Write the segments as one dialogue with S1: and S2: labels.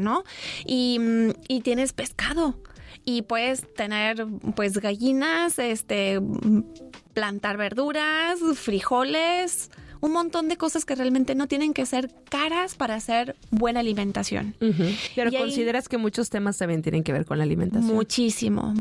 S1: ¿no? Y tienes pescado. Y puedes tener, pues, gallinas, plantar verduras, frijoles, un montón de cosas que realmente no tienen que ser caras para hacer buena alimentación.
S2: Pero
S1: y
S2: ¿consideras que muchos temas también tienen que ver con la alimentación?
S1: Muchísimo.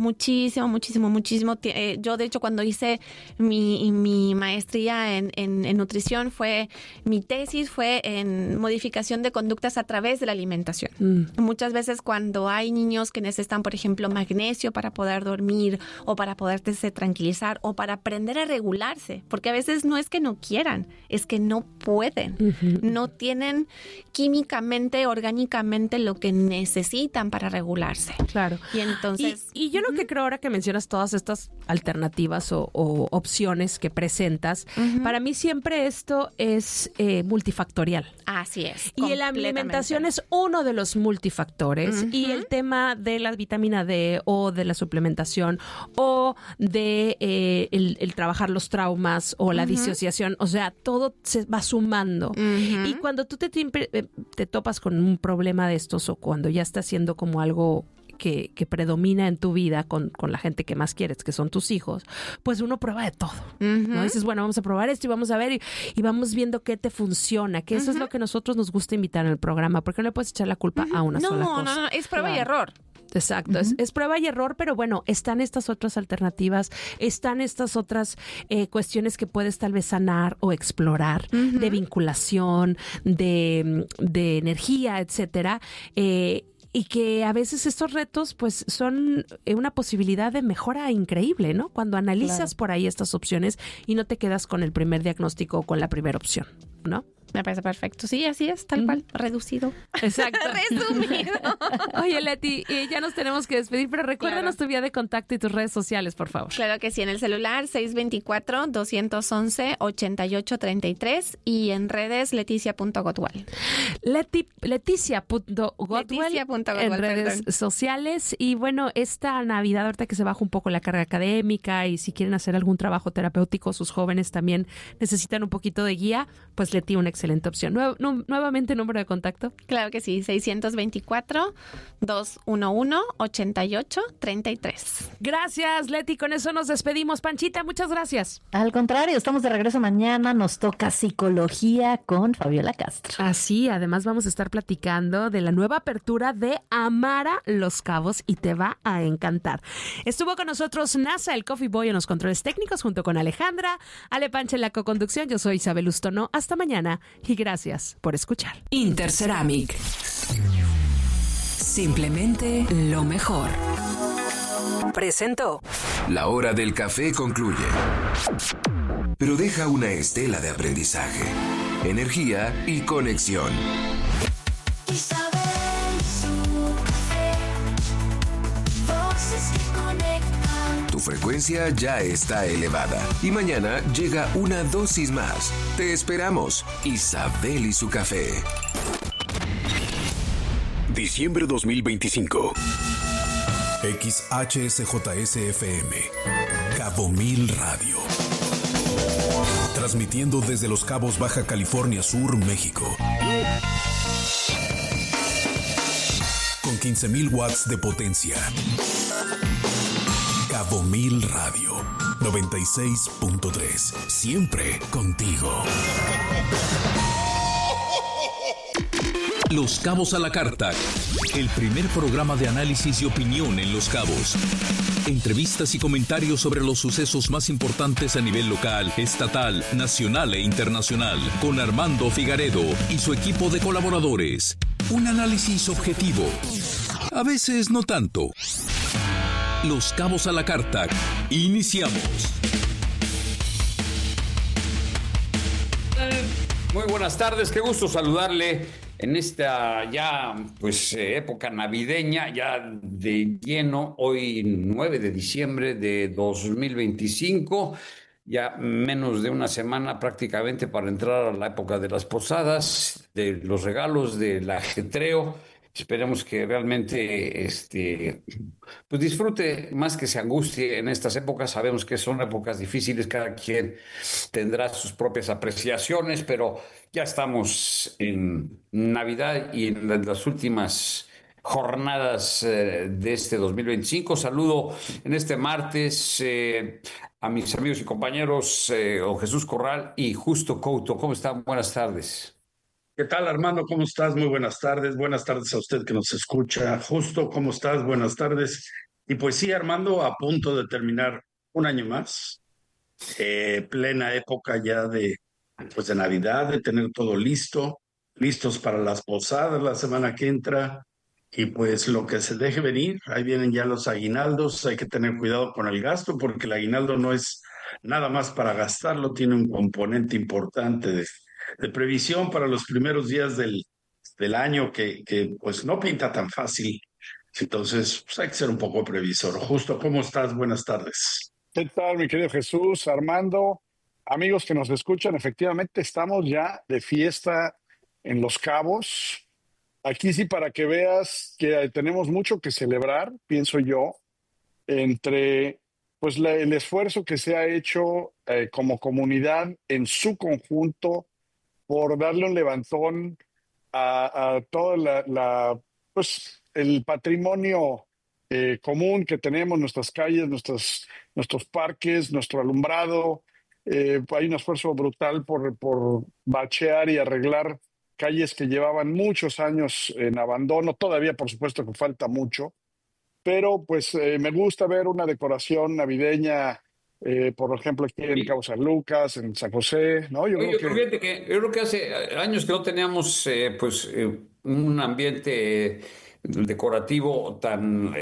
S1: Yo, de hecho, cuando hice mi maestría en nutrición, mi tesis fue en modificación de conductas a través de la alimentación. Muchas veces cuando hay niños que necesitan, por ejemplo, magnesio para poder dormir o para poderse tranquilizar o para aprender a regularse, porque a veces no es que no quieran, es que no pueden, no tienen químicamente, orgánicamente lo que necesitan para regularse.
S2: Claro.
S1: Y entonces...
S2: Y yo lo que creo ahora que mencionas todas estas alternativas o opciones que presentas, para mí siempre esto es multifactorial.
S1: Así es.
S2: Y la alimentación es uno de los multifactores. Y el tema de la vitamina D o de la suplementación o de el trabajar los traumas o la disociación, o sea, todo se va sumando. Y cuando tú te topas con un problema de estos o cuando ya está siendo como algo que predomina en tu vida con la gente que más quieres, que son tus hijos, pues uno prueba de todo, ¿no? Dices, bueno, vamos a probar esto y vamos a ver y vamos viendo qué te funciona, que eso es lo que nosotros nos gusta invitar en el programa, porque no le puedes echar la culpa a una sola cosa.
S1: No, es prueba y error.
S2: Exacto, es prueba y error, pero bueno, están estas otras alternativas, están estas otras cuestiones que puedes tal vez sanar o explorar, de vinculación, de energía, etcétera, y que a veces estos retos pues son una posibilidad de mejora increíble, ¿no? Cuando analizas por ahí estas opciones y no te quedas con el primer diagnóstico o con la primera opción, ¿no?
S1: Me parece perfecto. Sí, así es, tal cual, reducido.
S2: Exacto.
S1: Resumido.
S2: Oye, Leti, ya nos tenemos que despedir, pero recuérdanos tu vía de contacto y tus redes sociales, por favor.
S1: Claro que sí, en el celular 624-211-8833 y en redes leticia.gotwal.
S2: Leticia.gotwal en redes sociales. Y bueno, esta Navidad, ahorita que se baja un poco la carga académica y si quieren hacer algún trabajo terapéutico, sus jóvenes también necesitan un poquito de guía, pues Leti, una excelente opción. Nuevamente, número de contacto.
S1: Claro que sí, 624-211-8833.
S2: Gracias, Leti. Con eso nos despedimos. Panchita, muchas gracias.
S3: Al contrario, estamos de regreso mañana. Nos toca psicología con Fabiola Castro.
S2: Así, además vamos a estar platicando de la nueva apertura de Amara Los Cabos y te va a encantar. Estuvo con nosotros NASA, el Coffee Boy, en los controles técnicos junto con Alejandra, Ale Pancha en la coconducción. Yo soy Isabel Ustono. Hasta mañana y gracias por escuchar.
S4: Interceramic. Simplemente lo mejor. Presentó.
S5: La hora del café concluye, pero deja una estela de aprendizaje, energía y conexión. Tu frecuencia ya está elevada y mañana llega una dosis más. Te esperamos. Isabel y su café.
S6: Diciembre 2025. XHSJSFM, Cabo Mil Radio. Transmitiendo desde Los Cabos, Baja California Sur, México. Con 15,000 watts de potencia. Cabo Mil Radio 96.3. Siempre contigo.
S7: Los Cabos a la Carta. El primer programa de análisis y opinión en Los Cabos. Entrevistas y comentarios sobre los sucesos más importantes a nivel local, estatal, nacional e internacional. Con Armando Figaredo y su equipo de colaboradores. Un análisis objetivo. A veces no tanto. Los Cabos a la Carta. Iniciamos.
S8: Muy buenas tardes, qué gusto saludarle en esta ya época navideña, ya de lleno, hoy 9 de diciembre de 2025, ya menos de una semana prácticamente para entrar a la época de las posadas, de los regalos, del ajetreo. Esperemos que realmente pues disfrute más que se angustie en estas épocas. Sabemos que son épocas difíciles, cada quien tendrá sus propias apreciaciones, pero ya estamos en Navidad y en las últimas jornadas de este 2025. Saludo en este martes a mis amigos y compañeros don Jesús Corral y Justo Couto. ¿Cómo están? Buenas tardes.
S9: ¿Qué tal, Armando? ¿Cómo estás? Muy buenas tardes. Buenas tardes a usted que nos escucha. Justo, ¿cómo estás? Buenas tardes. Y pues sí, Armando, a punto de terminar un año más, plena época ya pues de Navidad, de tener todo listo, listos para las posadas la semana que entra. Y pues lo que se deje venir, ahí vienen ya los aguinaldos. Hay que tener cuidado con el gasto porque el aguinaldo no es nada más para gastarlo, tiene un componente importante de previsión para los primeros días del año que pues no pinta tan fácil. Entonces, pues hay que ser un poco previsor. Justo, ¿cómo estás? Buenas tardes.
S10: ¿Qué tal, mi querido Jesús, Armando? Amigos que nos escuchan, efectivamente estamos ya de fiesta en Los Cabos. Aquí sí, para que veas que tenemos mucho que celebrar, pienso yo, entre pues el esfuerzo que se ha hecho como comunidad en su conjunto por darle un levantón a toda pues el patrimonio común que tenemos, nuestras calles, nuestros parques, nuestro alumbrado. Hay un esfuerzo brutal por bachear y arreglar calles que llevaban muchos años en abandono. Todavía, por supuesto, que falta mucho, pero pues me gusta ver una decoración navideña, por ejemplo, aquí en Cabo San Lucas, en San José, ¿no? Yo
S8: creo que hace años que no teníamos un ambiente decorativo tan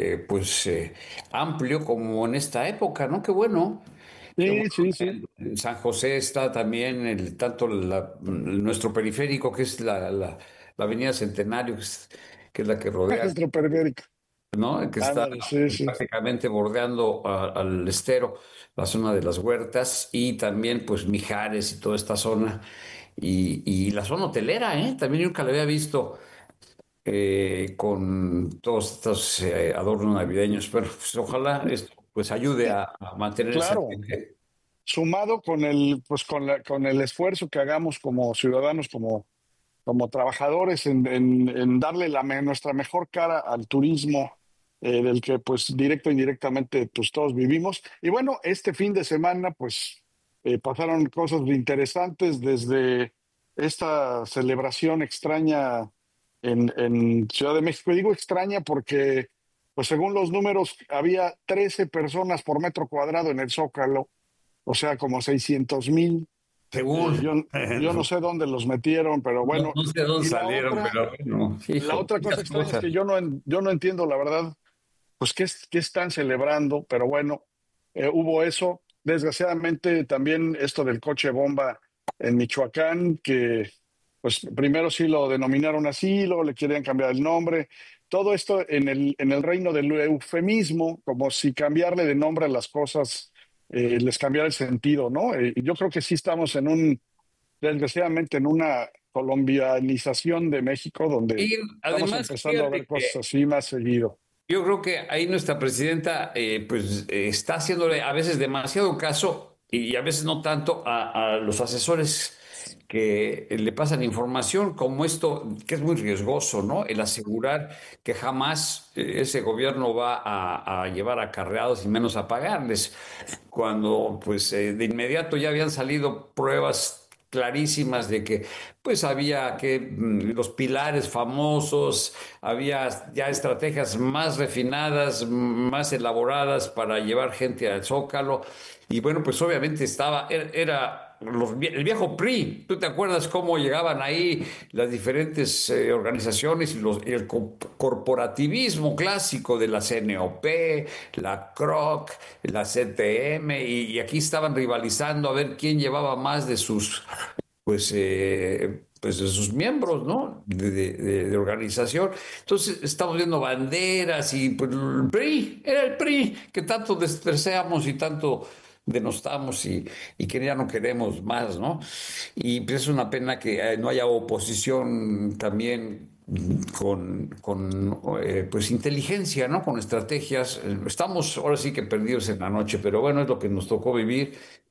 S8: amplio como en esta época, ¿no? Qué bueno.
S10: Sí.
S8: En San José está también nuestro periférico, que es la Avenida Centenario, que es la que rodea.
S10: Nuestro periférico.
S8: ¿No? Que está prácticamente bordeando al estero, la zona de las Huertas, y también pues Mijares y toda esta zona, y la zona hotelera, también yo nunca la había visto con todos estos adornos navideños, pero pues, ojalá esto pues ayude a mantener
S10: claro. Sumado con con el esfuerzo que hagamos como ciudadanos, como trabajadores en darle nuestra mejor cara al turismo, del que pues directo e indirectamente pues todos vivimos. Y bueno, este fin de semana pues pasaron cosas interesantes, desde esta celebración extraña en Ciudad de México. Y digo extraña porque pues según los números había 13 personas por metro cuadrado en el Zócalo, o sea, como 600,000.
S8: Según.
S10: Yo no sé dónde los metieron, pero bueno.
S8: No sé dónde salieron, pero no.
S10: La otra cosa extraña es que yo no entiendo, la verdad, pues qué están celebrando, pero bueno, hubo eso. Desgraciadamente también esto del coche bomba en Michoacán, que pues primero sí lo denominaron así, luego le querían cambiar el nombre. Todo esto en el reino del eufemismo, como si cambiarle de nombre a las cosas les cambiara el sentido, ¿no? Yo creo que sí estamos desgraciadamente en una colombianización de México, donde estamos empezando a ver cosas así más seguido.
S8: Yo creo que ahí nuestra presidenta está haciéndole a veces demasiado caso, y a veces no tanto, a los asesores que le pasan información como esto, que es muy riesgoso, ¿no? El asegurar que jamás ese gobierno va a llevar acarreados y menos a pagarles, cuando pues de inmediato ya habían salido pruebas clarísimas de que pues había los pilares famosos, había ya estrategias más refinadas, más elaboradas para llevar gente al Zócalo. Y bueno, pues obviamente era el viejo PRI. ¿Tú te acuerdas cómo llegaban ahí las diferentes organizaciones y el corporativismo clásico de la CNOP, la CROC, la CTM, y aquí estaban rivalizando a ver quién llevaba más de sus de sus miembros, ¿no? De organización. Entonces estamos viendo banderas y pues era el PRI que tanto despreciamos y tanto denostamos y que ya no queremos más, ¿no? Y pues es una pena que no haya oposición también con inteligencia, ¿no? Con estrategias. Estamos ahora sí que perdidos en la noche, pero bueno, es lo que nos tocó vivir.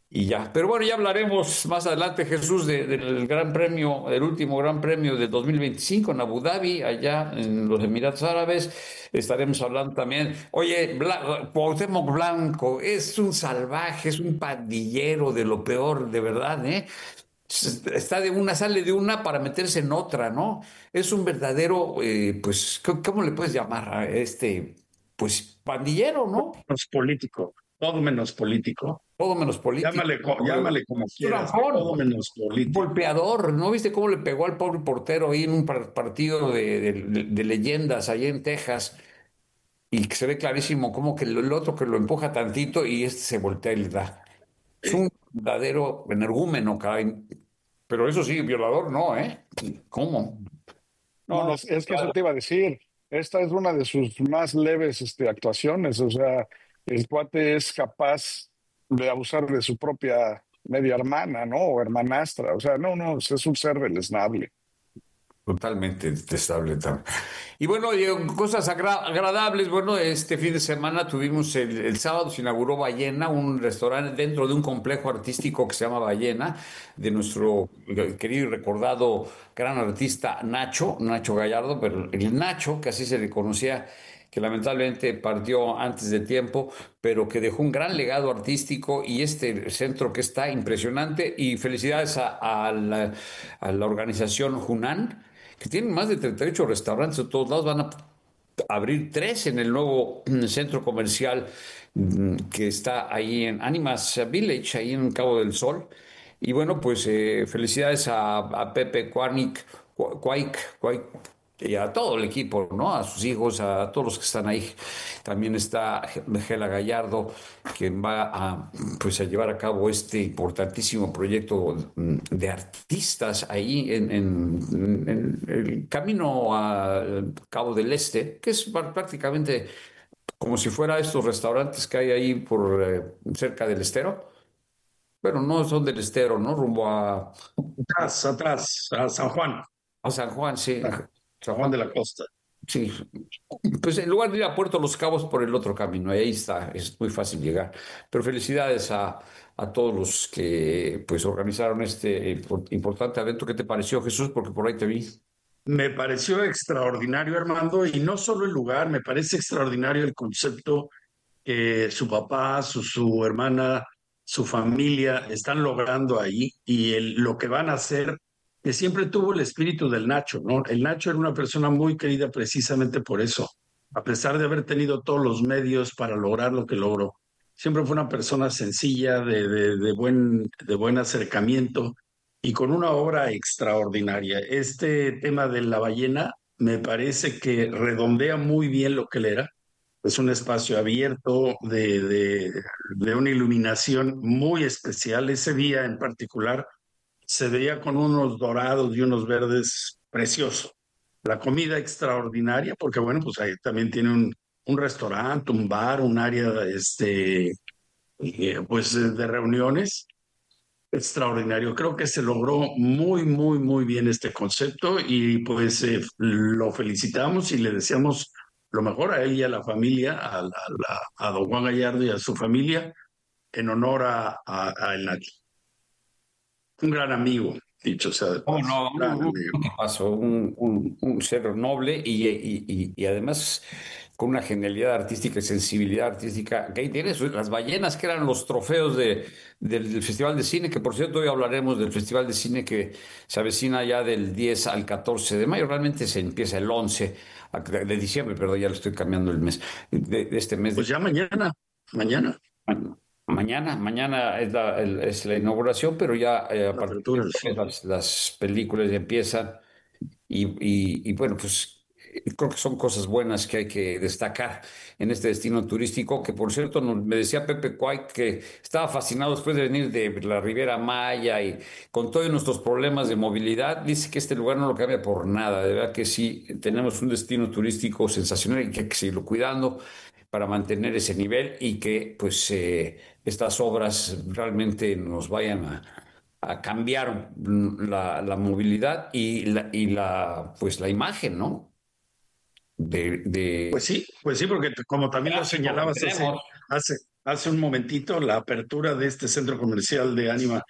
S8: y ya. Pero bueno, ya hablaremos más adelante, Jesús, del Gran Premio, el último Gran Premio de 2025 en Abu Dhabi, allá en los Emiratos Árabes. Estaremos hablando también. Oye, Cuauhtémoc Blanco es un salvaje, es un pandillero de lo peor, de verdad, ¿eh? Sale de una para meterse en otra, ¿no? Es un verdadero, pues, ¿cómo le puedes llamar a este? Pues pandillero, ¿no?
S9: Menos político, todo menos político.
S8: Todo menos político.
S9: Llámale como quieras, todo menos político.
S8: Golpeador, ¿no viste cómo le pegó al pobre portero ahí en un partido de leyendas allá en Texas? Y que se ve clarísimo como que el otro que lo empuja tantito y este se voltea y le da. Es un verdadero energúmeno, caray. Pero eso sí, violador no, ¿eh? ¿Cómo?
S10: No, es que eso te iba a decir. Esta es una de sus más leves actuaciones. O sea, el cuate es capaz de abusar de su propia media hermana, ¿no? O hermanastra. O sea, no, es un ser deleznable.
S8: Totalmente detestable también. Y bueno, cosas agradables. Bueno, este fin de semana tuvimos el sábado se inauguró Ballena, un restaurante dentro de un complejo artístico que se llama Ballena, de nuestro querido y recordado gran artista Nacho Gallardo, pero el Nacho, que así se le conocía, que lamentablemente partió antes de tiempo, pero que dejó un gran legado artístico y este centro que está impresionante. Y felicidades a la organización Hunan, que tienen más de 38 restaurantes de todos lados, van a abrir 3 en el nuevo centro comercial que está ahí en Animas Village, ahí en Cabo del Sol. Y bueno, pues felicidades a Pepe Cuaik y a todo el equipo, ¿no? A sus hijos, a todos los que están ahí. También está Gela Gallardo, quien va a llevar a cabo este importantísimo proyecto de artistas ahí en el camino al Cabo del Este, que es prácticamente como si fuera estos restaurantes que hay ahí por cerca del estero. Pero no son del estero, ¿no? Rumbo a...
S9: Atrás, a San Juan.
S8: A San Juan, sí.
S9: San Juan de la Costa.
S8: Sí, pues en lugar de ir a Puerto Los Cabos por el otro camino, ahí está, es muy fácil llegar. Pero felicidades a todos los que pues organizaron este importante evento. ¿Qué te pareció, Jesús? Porque por ahí te vi.
S9: Me pareció extraordinario, Armando, y no solo el lugar, me parece extraordinario el concepto que su papá, su hermana, su familia están logrando ahí y lo que van a hacer, que siempre tuvo el espíritu del Nacho, ¿no? El Nacho era una persona muy querida precisamente por eso, a pesar de haber tenido todos los medios para lograr lo que logró. Siempre fue una persona sencilla, de buen acercamiento y con una obra extraordinaria. Este tema de la ballena me parece que redondea muy bien lo que él era. Es un espacio abierto de una iluminación muy especial. Ese día en particular se veía con unos dorados y unos verdes preciosos. La comida extraordinaria, porque bueno, pues ahí también tiene un restaurante, un bar, un área pues de reuniones. Extraordinario. Creo que se logró muy bien este concepto y pues lo felicitamos y le deseamos lo mejor a él y a la familia, a don Juan Gallardo y a su familia, en honor a el Nacho. Un gran amigo, dicho sea de paso.
S8: Un ser noble y además con una genialidad artística y sensibilidad artística que ahí tienes. Las ballenas, que eran los trofeos del Festival de Cine, que por cierto hoy hablaremos del Festival de Cine que se avecina ya del 10 al 14 de mayo. Realmente se empieza el 11 de diciembre, perdón, ya lo estoy cambiando el mes, de este mes.
S9: Pues ya mañana.
S8: Mañana es la inauguración, pero ya a partir de las películas ya empiezan y bueno, pues creo que son cosas buenas que hay que destacar en este destino turístico, que por cierto me decía Pepe Cuay que estaba fascinado después de venir de la Riviera Maya y con todos nuestros problemas de movilidad, dice que este lugar no lo cambia por nada. De verdad que sí, tenemos un destino turístico sensacional y que hay que seguirlo cuidando para mantener ese nivel y que pues estas obras realmente nos vayan a cambiar la movilidad y la imagen, ¿no?
S9: Pues sí, porque como también lo señalabas hace un momentito la apertura de este centro comercial de Anima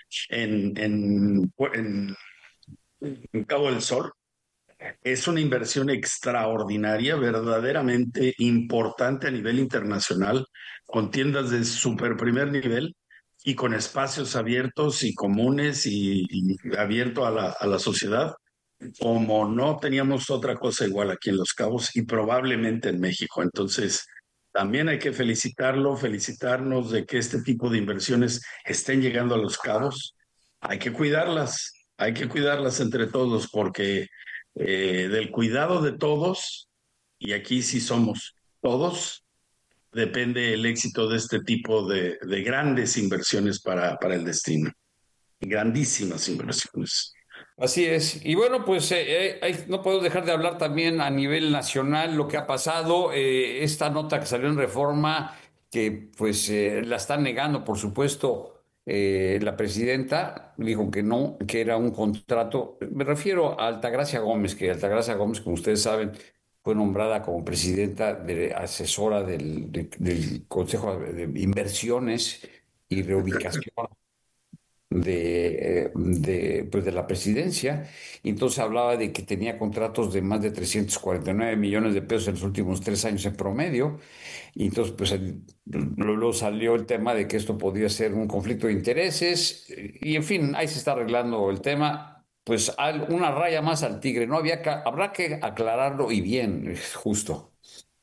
S9: en Cabo del Sol. Es una inversión extraordinaria, verdaderamente importante a nivel internacional, con tiendas de super primer nivel y con espacios abiertos y comunes y abierto a la sociedad, como no teníamos otra cosa igual aquí en Los Cabos y probablemente en México. Entonces, también hay que felicitarnos de que este tipo de inversiones estén llegando a Los Cabos. Hay que cuidarlas entre todos porque del cuidado de todos, y aquí sí somos todos, depende el éxito de este tipo de grandes inversiones para el destino. Grandísimas inversiones.
S8: Así es. Y bueno, pues no puedo dejar de hablar también a nivel nacional lo que ha pasado. Esta nota que salió en Reforma, que pues la están negando, por supuesto, la presidenta dijo que no, que era un contrato. Me refiero a Altagracia Gómez, que Altagracia Gómez, como ustedes saben, fue nombrada como presidenta asesora del Consejo de Inversiones y Reubicación pues de la presidencia. Y entonces hablaba de que tenía contratos de más de 349 millones de pesos en los últimos 3 años en promedio. Y entonces, pues luego salió el tema de que esto podía ser un conflicto de intereses. Y en fin, ahí se está arreglando el tema. Pues una raya más al tigre. Habrá que aclararlo y bien, justo.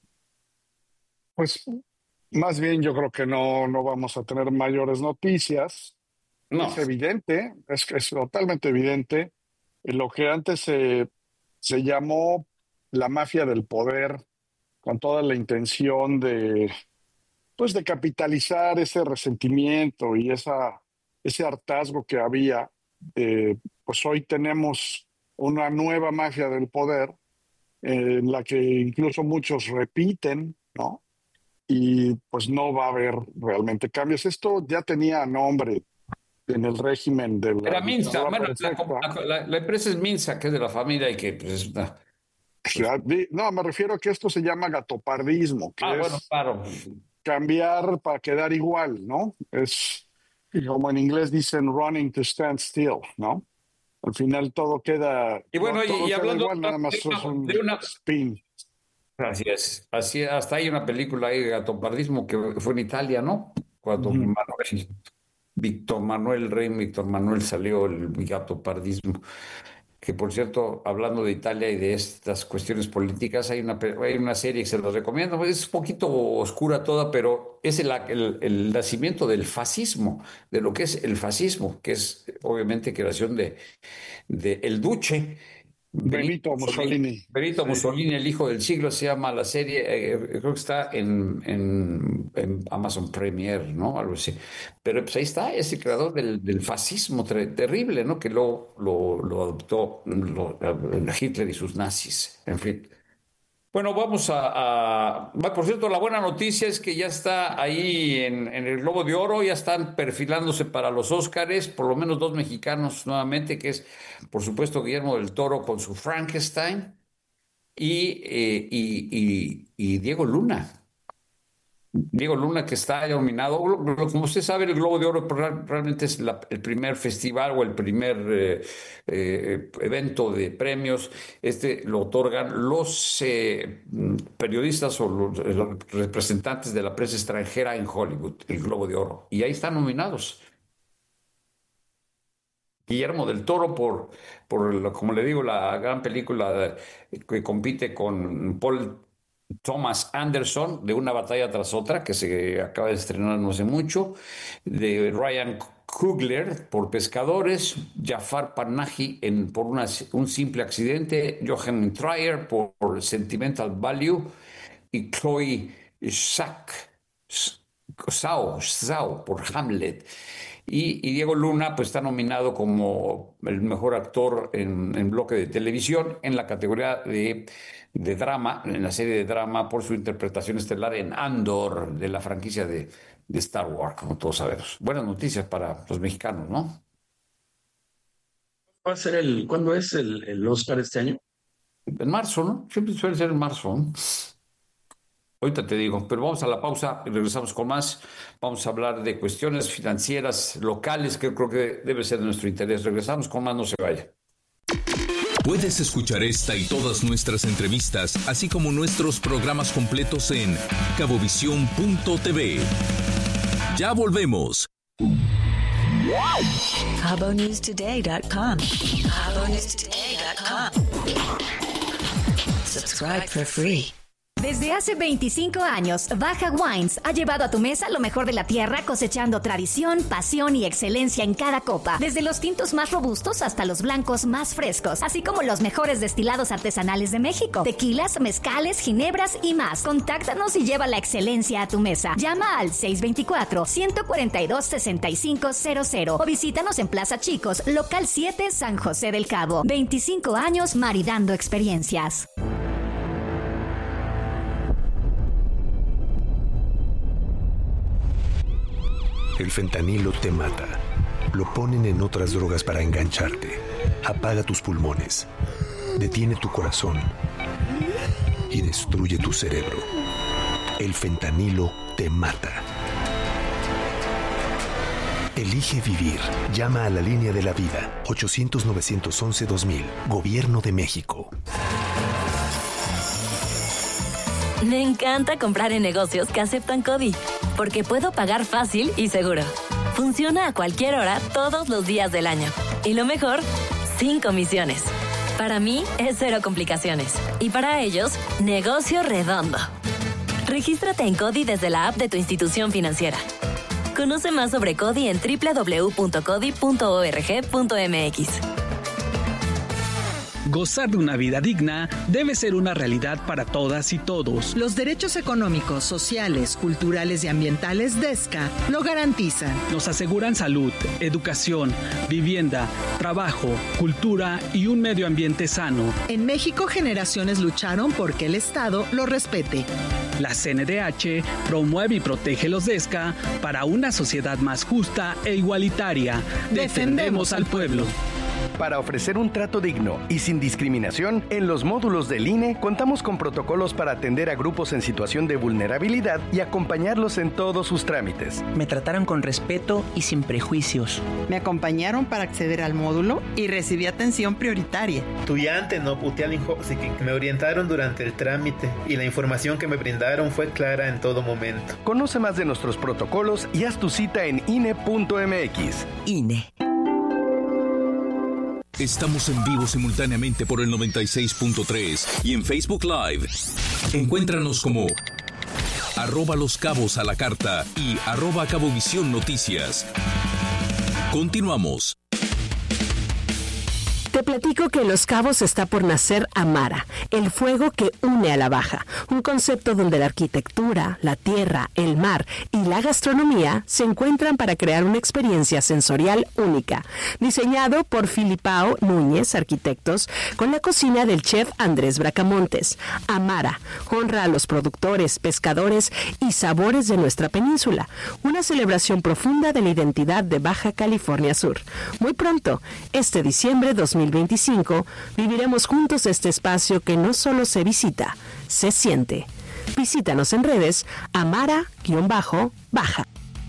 S10: Pues más bien yo creo que no vamos a tener mayores noticias.
S8: No.
S10: Es evidente, es totalmente evidente lo que antes se llamó la mafia del poder, con toda la intención pues de capitalizar ese resentimiento y ese hartazgo que había. Pues hoy tenemos una nueva mafia del poder en la que incluso muchos repiten, ¿no? Y pues no va a haber realmente cambios. Esto ya tenía nombre en el régimen de la...
S8: Era Minsa. Bueno, la empresa es Minsa, que es de la familia y que pues,
S10: No, me refiero a que esto se llama gatopardismo, que es
S8: bueno, claro.
S10: cambiar para quedar igual, ¿no? Es como en inglés dicen running to stand still, ¿no? Al final todo queda,
S8: y bueno,
S10: todo
S8: y
S10: queda
S8: hablando
S10: igual, nada más es un spin.
S8: Así es, hasta hay una película ahí de gatopardismo que fue en Italia, ¿no? Cuando Víctor Manuel salió el gatopardismo. Que por cierto, hablando de Italia y de estas cuestiones políticas, hay una serie que se los recomiendo. Es un poquito oscura toda, pero es el nacimiento del fascismo, de lo que es el fascismo, que es obviamente creación de el Duce.
S10: Benito Mussolini.
S8: Benito Mussolini, el hijo del siglo, se llama la serie, creo que está en Amazon Premier, ¿no? Algo así. Pero pues ahí está, ese creador del fascismo terrible, ¿no? Que lo adoptó Hitler y sus nazis, en fin. Bueno, por cierto, la buena noticia es que ya está ahí en el Globo de Oro, ya están perfilándose para los Óscares, por lo menos 2 mexicanos nuevamente, que es, por supuesto, Guillermo del Toro con su Frankenstein y Diego Luna. Diego Luna, que está nominado. Como usted sabe, el Globo de Oro realmente es el primer festival o el primer evento de premios. Lo otorgan los periodistas o los representantes de la prensa extranjera en Hollywood, el Globo de Oro. Y ahí están nominados. Guillermo del Toro por como le digo, la gran película que compite con Paul Thomas Anderson, de Una batalla tras otra, que se acaba de estrenar no hace mucho, de Ryan Coogler por Pescadores, Jafar Panahi por un simple accidente, Jochen Trier por Sentimental Value y Chloe Zhao por Hamlet. Y Diego Luna pues está nominado como el mejor actor en bloque de televisión en la categoría de drama, en la serie de drama, por su interpretación estelar en Andor, de la franquicia de Star Wars, como todos sabemos. Buenas noticias para los mexicanos, ¿no?
S9: ¿Cuándo es el Oscar este año?
S8: En marzo, ¿no? Siempre suele ser en marzo, ¿no? Ahorita te digo, pero vamos a la pausa y regresamos con más. Vamos a hablar de cuestiones financieras locales que creo que debe ser de nuestro interés. Regresamos con más, no se vaya.
S7: Puedes escuchar esta y todas nuestras entrevistas, así como nuestros programas completos en cabovisión.tv. Ya volvemos.
S4: KaboNewsToday.com. KaboNewsToday.com. Subscribe for free.
S11: Desde hace 25 años, Baja Wines ha llevado a tu mesa lo mejor de la tierra, cosechando tradición, pasión y excelencia en cada copa. Desde los tintos más robustos hasta los blancos más frescos, así como los mejores destilados artesanales de México, tequilas, mezcales, ginebras y más. Contáctanos y lleva la excelencia a tu mesa. Llama al 624-142-6500 o visítanos en Plaza Chicos, Local 7, San José del Cabo. 25 años maridando experiencias.
S12: El fentanilo te mata. Lo ponen en otras drogas para engancharte. Apaga tus pulmones. Detiene tu corazón. Y destruye tu cerebro. El fentanilo te mata. Elige vivir. Llama a la línea de la vida. 800-911-2000. Gobierno de México.
S13: Me encanta comprar en negocios que aceptan CODI, porque puedo pagar fácil y seguro. Funciona a cualquier hora, todos los días del año. Y lo mejor, sin comisiones. Para mí, es cero complicaciones. Y para ellos, negocio redondo. Regístrate en CODI desde la app de tu institución financiera. Conoce más sobre CODI en www.codi.org.mx.
S14: Gozar de una vida digna debe ser una realidad para todas y todos.
S15: Los derechos económicos, sociales, culturales y ambientales de ESCA lo garantizan.
S14: Nos aseguran salud, educación, vivienda, trabajo, cultura y un medio ambiente sano.
S15: En México, generaciones lucharon porque el Estado lo respete.
S14: La CNDH promueve y protege los DESCA para una sociedad más justa e igualitaria. Defendemos al pueblo.
S16: Para ofrecer un trato digno y sin discriminación, en los módulos del INE contamos con protocolos para atender a grupos en situación de vulnerabilidad y acompañarlos en todos sus trámites.
S17: Me trataron con respeto y sin prejuicios.
S18: Me acompañaron para acceder al módulo y recibí atención prioritaria.
S19: Me orientaron durante el trámite y la información que me brindaron fue clara en todo momento.
S16: Conoce más de nuestros protocolos y haz tu cita en INE.mx.
S17: INE.
S7: Estamos en vivo simultáneamente por el 96.3 y en Facebook Live. Encuéntranos como @Los Cabos a la Carta y @Cabovisión Noticias. Continuamos.
S20: Te platico que en Los Cabos está por nacer Amara, el fuego que une a la Baja, un concepto donde la arquitectura, la tierra, el mar y la gastronomía se encuentran para crear una experiencia sensorial única, diseñado por Filipao Núñez Arquitectos, con la cocina del chef Andrés Bracamontes. Amara honra a los productores, pescadores y sabores de nuestra península, una celebración profunda de la identidad de Baja California Sur. Muy pronto, este diciembre 2025, viviremos juntos este espacio que no solo se visita, se siente. Visítanos en redes Amara-Baja.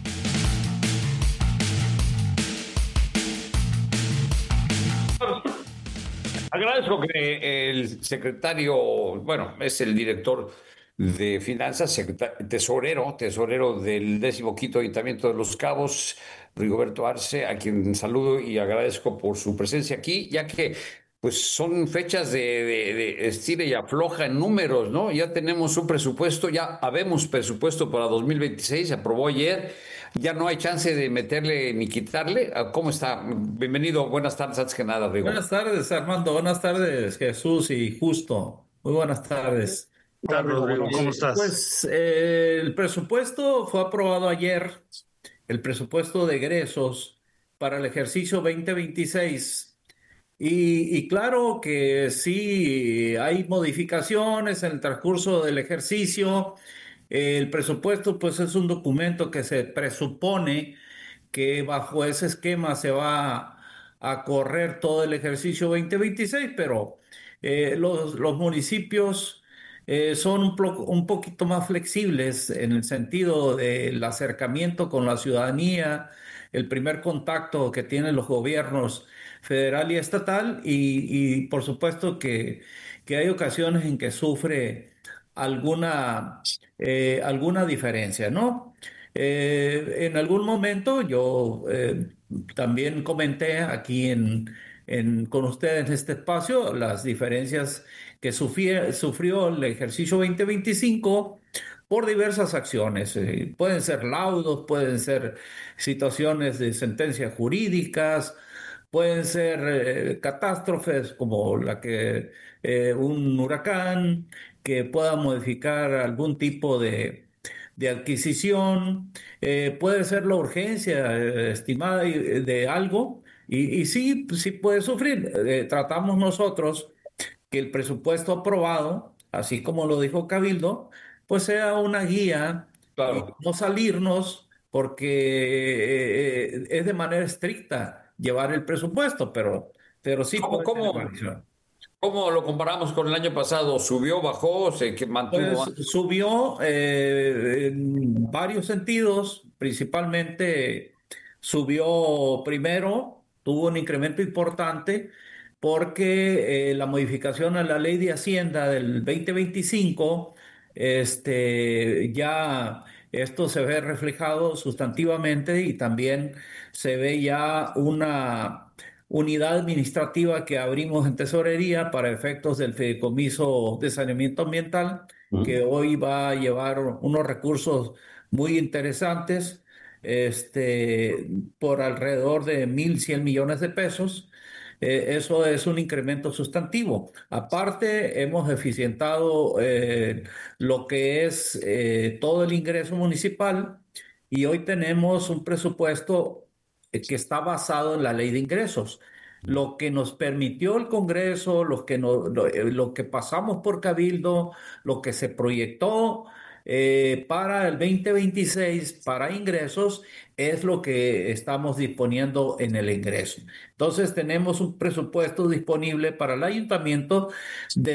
S8: Agradezco que el secretario, bueno, es el director de Finanzas, tesorero del 15º Ayuntamiento de Los Cabos, Rigoberto Arce, a quien saludo y agradezco por su presencia aquí, ya que pues son fechas de estira y afloja en números, ¿no? Ya tenemos un presupuesto, ya habemos presupuesto para 2026, se aprobó ayer, ya no hay chance de meterle ni quitarle. ¿Cómo está? Bienvenido, buenas tardes, antes que nada, Rigo.
S21: Buenas tardes, Armando, buenas tardes, Jesús y Justo, muy buenas tardes.
S9: Hola, Rodrigo, ¿cómo estás?
S21: Pues el presupuesto fue aprobado ayer, el presupuesto de egresos para el ejercicio 2026. Y claro que sí, hay modificaciones en el transcurso del ejercicio. El presupuesto pues es un documento que se presupone que bajo ese esquema se va a correr todo el ejercicio 2026, pero los municipios son un poquito más flexibles en el sentido del acercamiento con la ciudadanía, el primer contacto que tienen los gobiernos federal y estatal, y por supuesto que hay ocasiones en que sufre alguna diferencia, ¿no? En algún momento yo también comenté aquí con ustedes en este espacio las diferencias que sufrió el ejercicio 2025 por diversas acciones. Pueden ser laudos, pueden ser situaciones de sentencias jurídicas, pueden ser catástrofes como un huracán que pueda modificar algún tipo de adquisición, puede ser la urgencia estimada de algo y sí, sí puede sufrir. Tratamos nosotros que el presupuesto aprobado, así como lo dijo Cabildo, pues sea una guía,
S8: Claro.
S21: y no salirnos porque es de manera estricta llevar el presupuesto, pero sí puede tener variación.
S8: ¿Cómo lo comparamos con el año pasado? ¿Subió, bajó, se mantuvo?
S21: Pues subió en varios sentidos, principalmente subió primero, tuvo un incremento importante porque la modificación a la ley de Hacienda del 2025, ya esto se ve reflejado sustantivamente y también se ve ya una unidad administrativa que abrimos en tesorería para efectos del fideicomiso de saneamiento ambiental, que hoy va a llevar unos recursos muy interesantes, por alrededor de 1.100 millones de pesos. Eso es un incremento sustantivo. Aparte, hemos eficientado lo que es todo el ingreso municipal y hoy tenemos un presupuesto que está basado en la ley de ingresos. Lo que nos permitió el Congreso, lo que pasamos por Cabildo, lo que se proyectó para el 2026 para ingresos, es lo que estamos disponiendo en el ingreso. Entonces tenemos un presupuesto disponible para el ayuntamiento de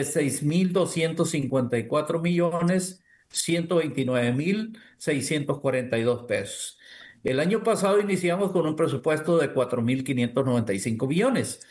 S21: 6.254.129.642 pesos. El año pasado iniciamos con un presupuesto de 4.595 millones.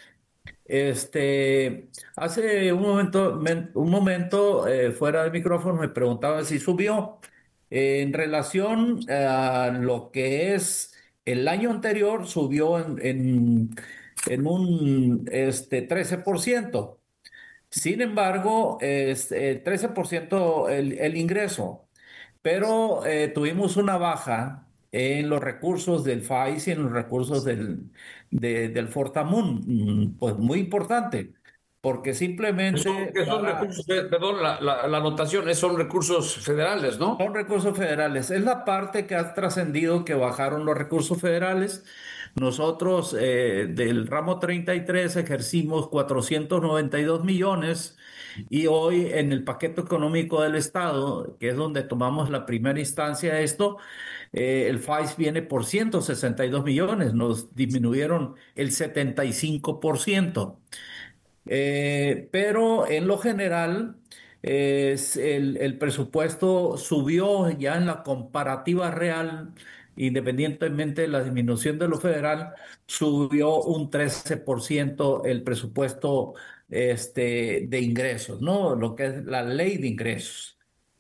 S21: Hace un momento fuera del micrófono me preguntaban si subió. En relación a lo que es el año anterior, subió en un 13%. Sin embargo, es 13% el ingreso, pero tuvimos una baja en los recursos del FAIS y en los recursos del Fortamun, pues muy importante, porque simplemente...
S8: Son recursos, perdón, la anotación, son recursos federales, ¿no?
S21: Son recursos federales. Es la parte que ha trascendido que bajaron los recursos federales. Nosotros del ramo 33 ejercimos 492 millones y hoy en el paquete económico del Estado, que es donde tomamos la primera instancia de esto, el FAIS viene por 162 millones, nos disminuyeron el 75%. Pero en lo general, el presupuesto subió ya en la comparativa real, independientemente de la disminución de lo federal, subió un 13% el presupuesto de ingresos, ¿no? Lo que es la ley de ingresos.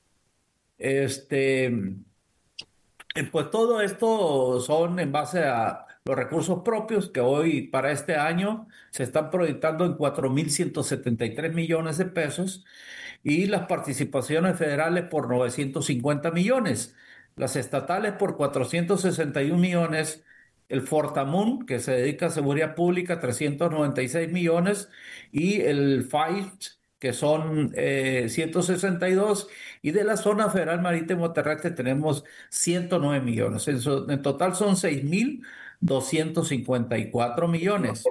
S21: Pues todo esto son en base a los recursos propios que hoy para este año se están proyectando en 4.173 millones de pesos y las participaciones federales por 950 millones, las estatales por 461 millones, el Fortamun, que se dedica a seguridad pública, 396 millones y el FAIS, que son 162, y de la zona federal marítimo terrestre tenemos 109 millones. En total son 6.254 millones.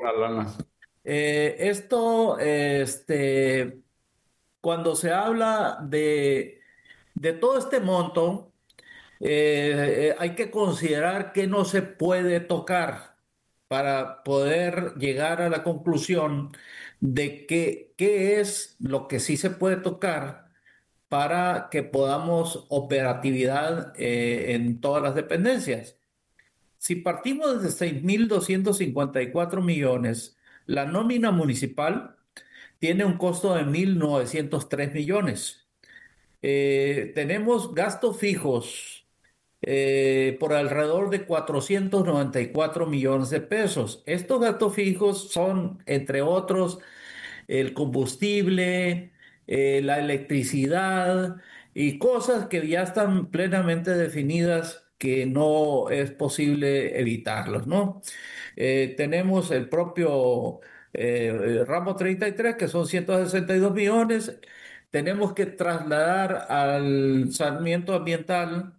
S21: Cuando se habla de todo este monto, hay que considerar que no se puede tocar para poder llegar a la conclusión de qué es lo que sí se puede tocar, para que podamos operatividad en todas las dependencias. Si partimos desde 6.254 millones, la nómina municipal tiene un costo de 1.903 millones. Tenemos gastos fijos por alrededor de 494 millones de pesos. Estos gastos fijos son, entre otros, el combustible, la electricidad y cosas que ya están plenamente definidas que no es posible evitarlos, ¿no? Tenemos el propio ramo 33, que son 162 millones. Tenemos que trasladar al saneamiento ambiental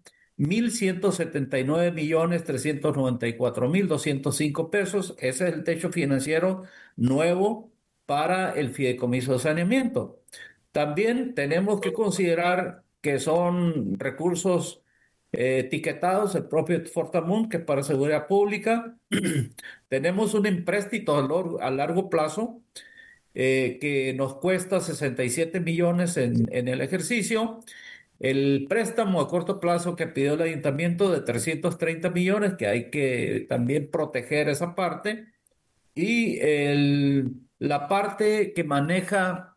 S21: 1.179.394.205 pesos. Ese es el techo financiero nuevo para el fideicomiso de saneamiento. También tenemos que considerar que son recursos etiquetados, el propio Fortamun, que es para seguridad pública. Tenemos un empréstito a largo plazo que nos cuesta 67 millones en el ejercicio. El préstamo a corto plazo que pidió el ayuntamiento de 330 millones, que hay que también proteger esa parte. Y la parte que maneja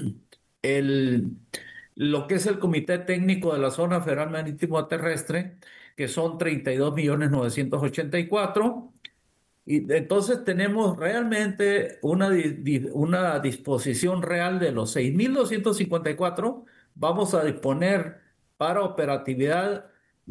S21: lo que es el Comité Técnico de la Zona Federal Marítimo Terrestre, que son 32.984.000. Y entonces tenemos realmente una disposición real de los 6.254. Vamos a disponer para operatividad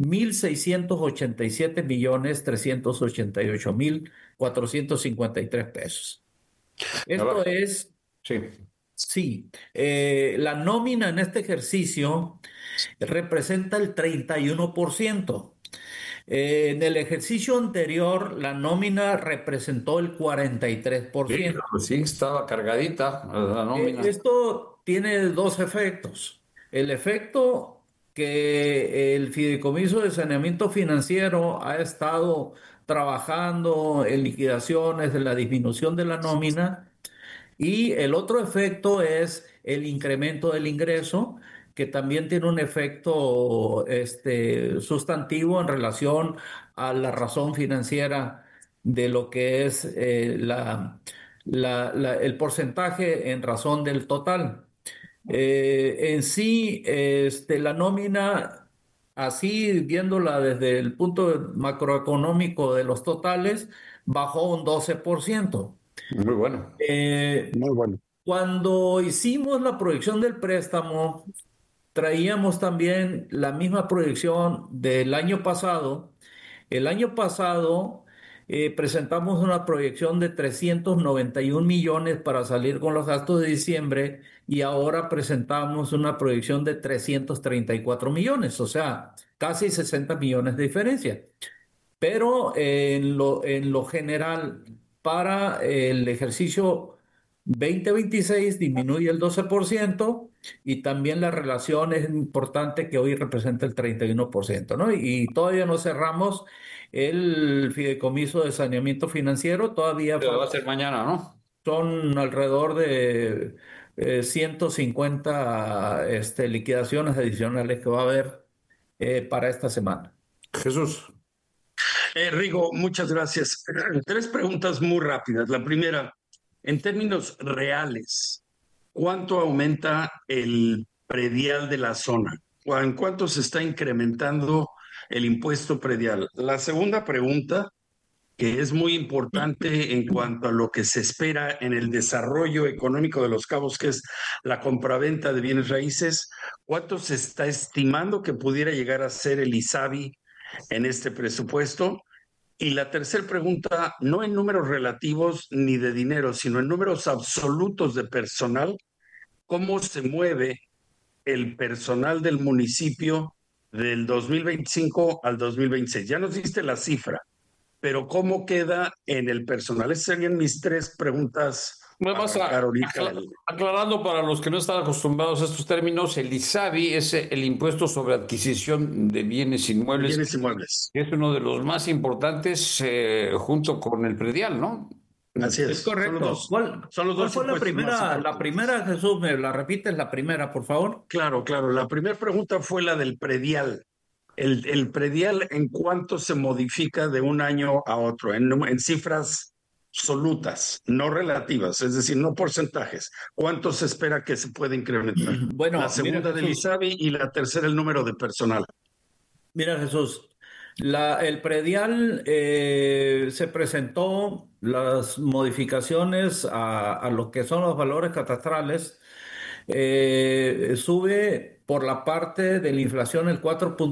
S21: 1.687.388.453 pesos. Esto es... Sí, la nómina en este ejercicio representa el 31%. En el ejercicio anterior, la nómina representó el 43%.
S8: Sí, estaba cargadita la nómina.
S21: Esto tiene dos efectos. El efecto que el Fideicomiso de Saneamiento Financiero ha estado trabajando en liquidaciones de la disminución de la nómina. Y el otro efecto es el incremento del ingreso, que también tiene un efecto sustantivo en relación a la razón financiera de lo que es el porcentaje en razón del total. En sí, la nómina, así viéndola desde el punto macroeconómico de los totales, bajó un 12%.
S8: Muy bueno.
S10: Muy bueno.
S21: Cuando hicimos la proyección del préstamo, traíamos también la misma proyección del año pasado. El año pasado presentamos una proyección de 391 millones para salir con los gastos de diciembre y ahora presentamos una proyección de 334 millones, o sea, casi 60 millones de diferencia. Pero en lo general, para el ejercicio 2026 disminuye el 12% y también la relación es importante que hoy representa el 31%, ¿no? Y todavía no cerramos el fideicomiso de saneamiento financiero, todavía...
S8: Pero va a ser mañana, ¿no?
S21: Son alrededor de 150 liquidaciones adicionales que va a haber para esta semana.
S8: Jesús.
S9: Rigo, muchas gracias. 3 preguntas muy rápidas. La primera, en términos reales, ¿cuánto aumenta el predial de la zona? ¿En cuánto se está incrementando el impuesto predial? La segunda pregunta, que es muy importante en cuanto a lo que se espera en el desarrollo económico de Los Cabos, que es la compraventa de bienes raíces, ¿cuánto se está estimando que pudiera llegar a ser el ISABI en este presupuesto? Y la tercera pregunta, no en números relativos ni de dinero, sino en números absolutos de personal, ¿cómo se mueve el personal del municipio del 2025 al 2026? Ya nos diste la cifra, pero ¿cómo queda en el personal? Esas serían mis 3 preguntas.
S8: Vamos aclarando para los que no están acostumbrados a estos términos, el ISABI es el impuesto sobre adquisición de bienes inmuebles.
S9: Bienes inmuebles.
S8: Que es uno de los más importantes junto con el predial, ¿no?
S9: Así es.
S21: Es correcto.
S9: Son los
S21: ¿Cuál
S9: dos
S21: fue la
S9: impuestos más
S21: primera? La
S9: importantes.
S21: primera, Jesús, ¿me la repites la primera, por favor?
S9: Claro, claro. La primera pregunta fue la del predial. El predial, ¿en cuánto se modifica de un año a otro? En cifras absolutas, no relativas, es decir, no porcentajes. ¿Cuánto se espera que se pueda incrementar?
S21: Bueno,
S9: la segunda
S21: mira,
S9: del
S21: Jesús.
S9: ISABI y la tercera el número de personal.
S21: Mira, Jesús, el predial se presentó las modificaciones a lo que son los valores catastrales. Sube por la parte de la inflación el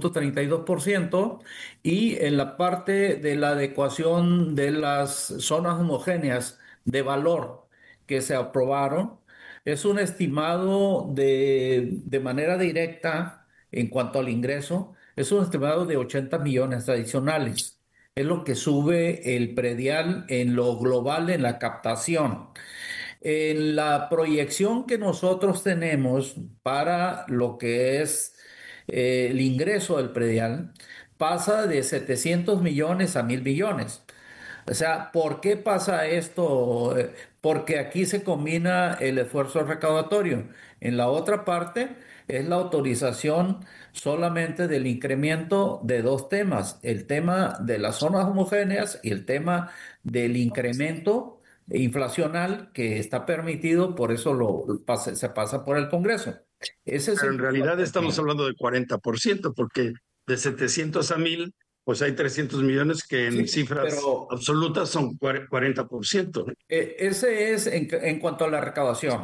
S21: 4.32% y en la parte de la adecuación de las zonas homogéneas de valor que se aprobaron, es un estimado de manera directa en cuanto al ingreso, es un estimado de 80 millones adicionales. Es lo que sube el predial en lo global en la captación. En la proyección que nosotros tenemos para lo que es el ingreso del predial, pasa de 700 millones a 1.000 millones. O sea, ¿por qué pasa esto? Porque aquí se combina el esfuerzo recaudatorio. En la otra parte es la autorización solamente del incremento de dos temas, el tema de las zonas homogéneas y el tema del incremento inflacional que está permitido, por eso se pasa por el Congreso.
S9: Pero en realidad estamos hablando de 40%, porque de 700 a 1.000, pues hay 300 millones que en cifras absolutas son 40%. ¿No?
S21: Ese es en cuanto a la recaudación.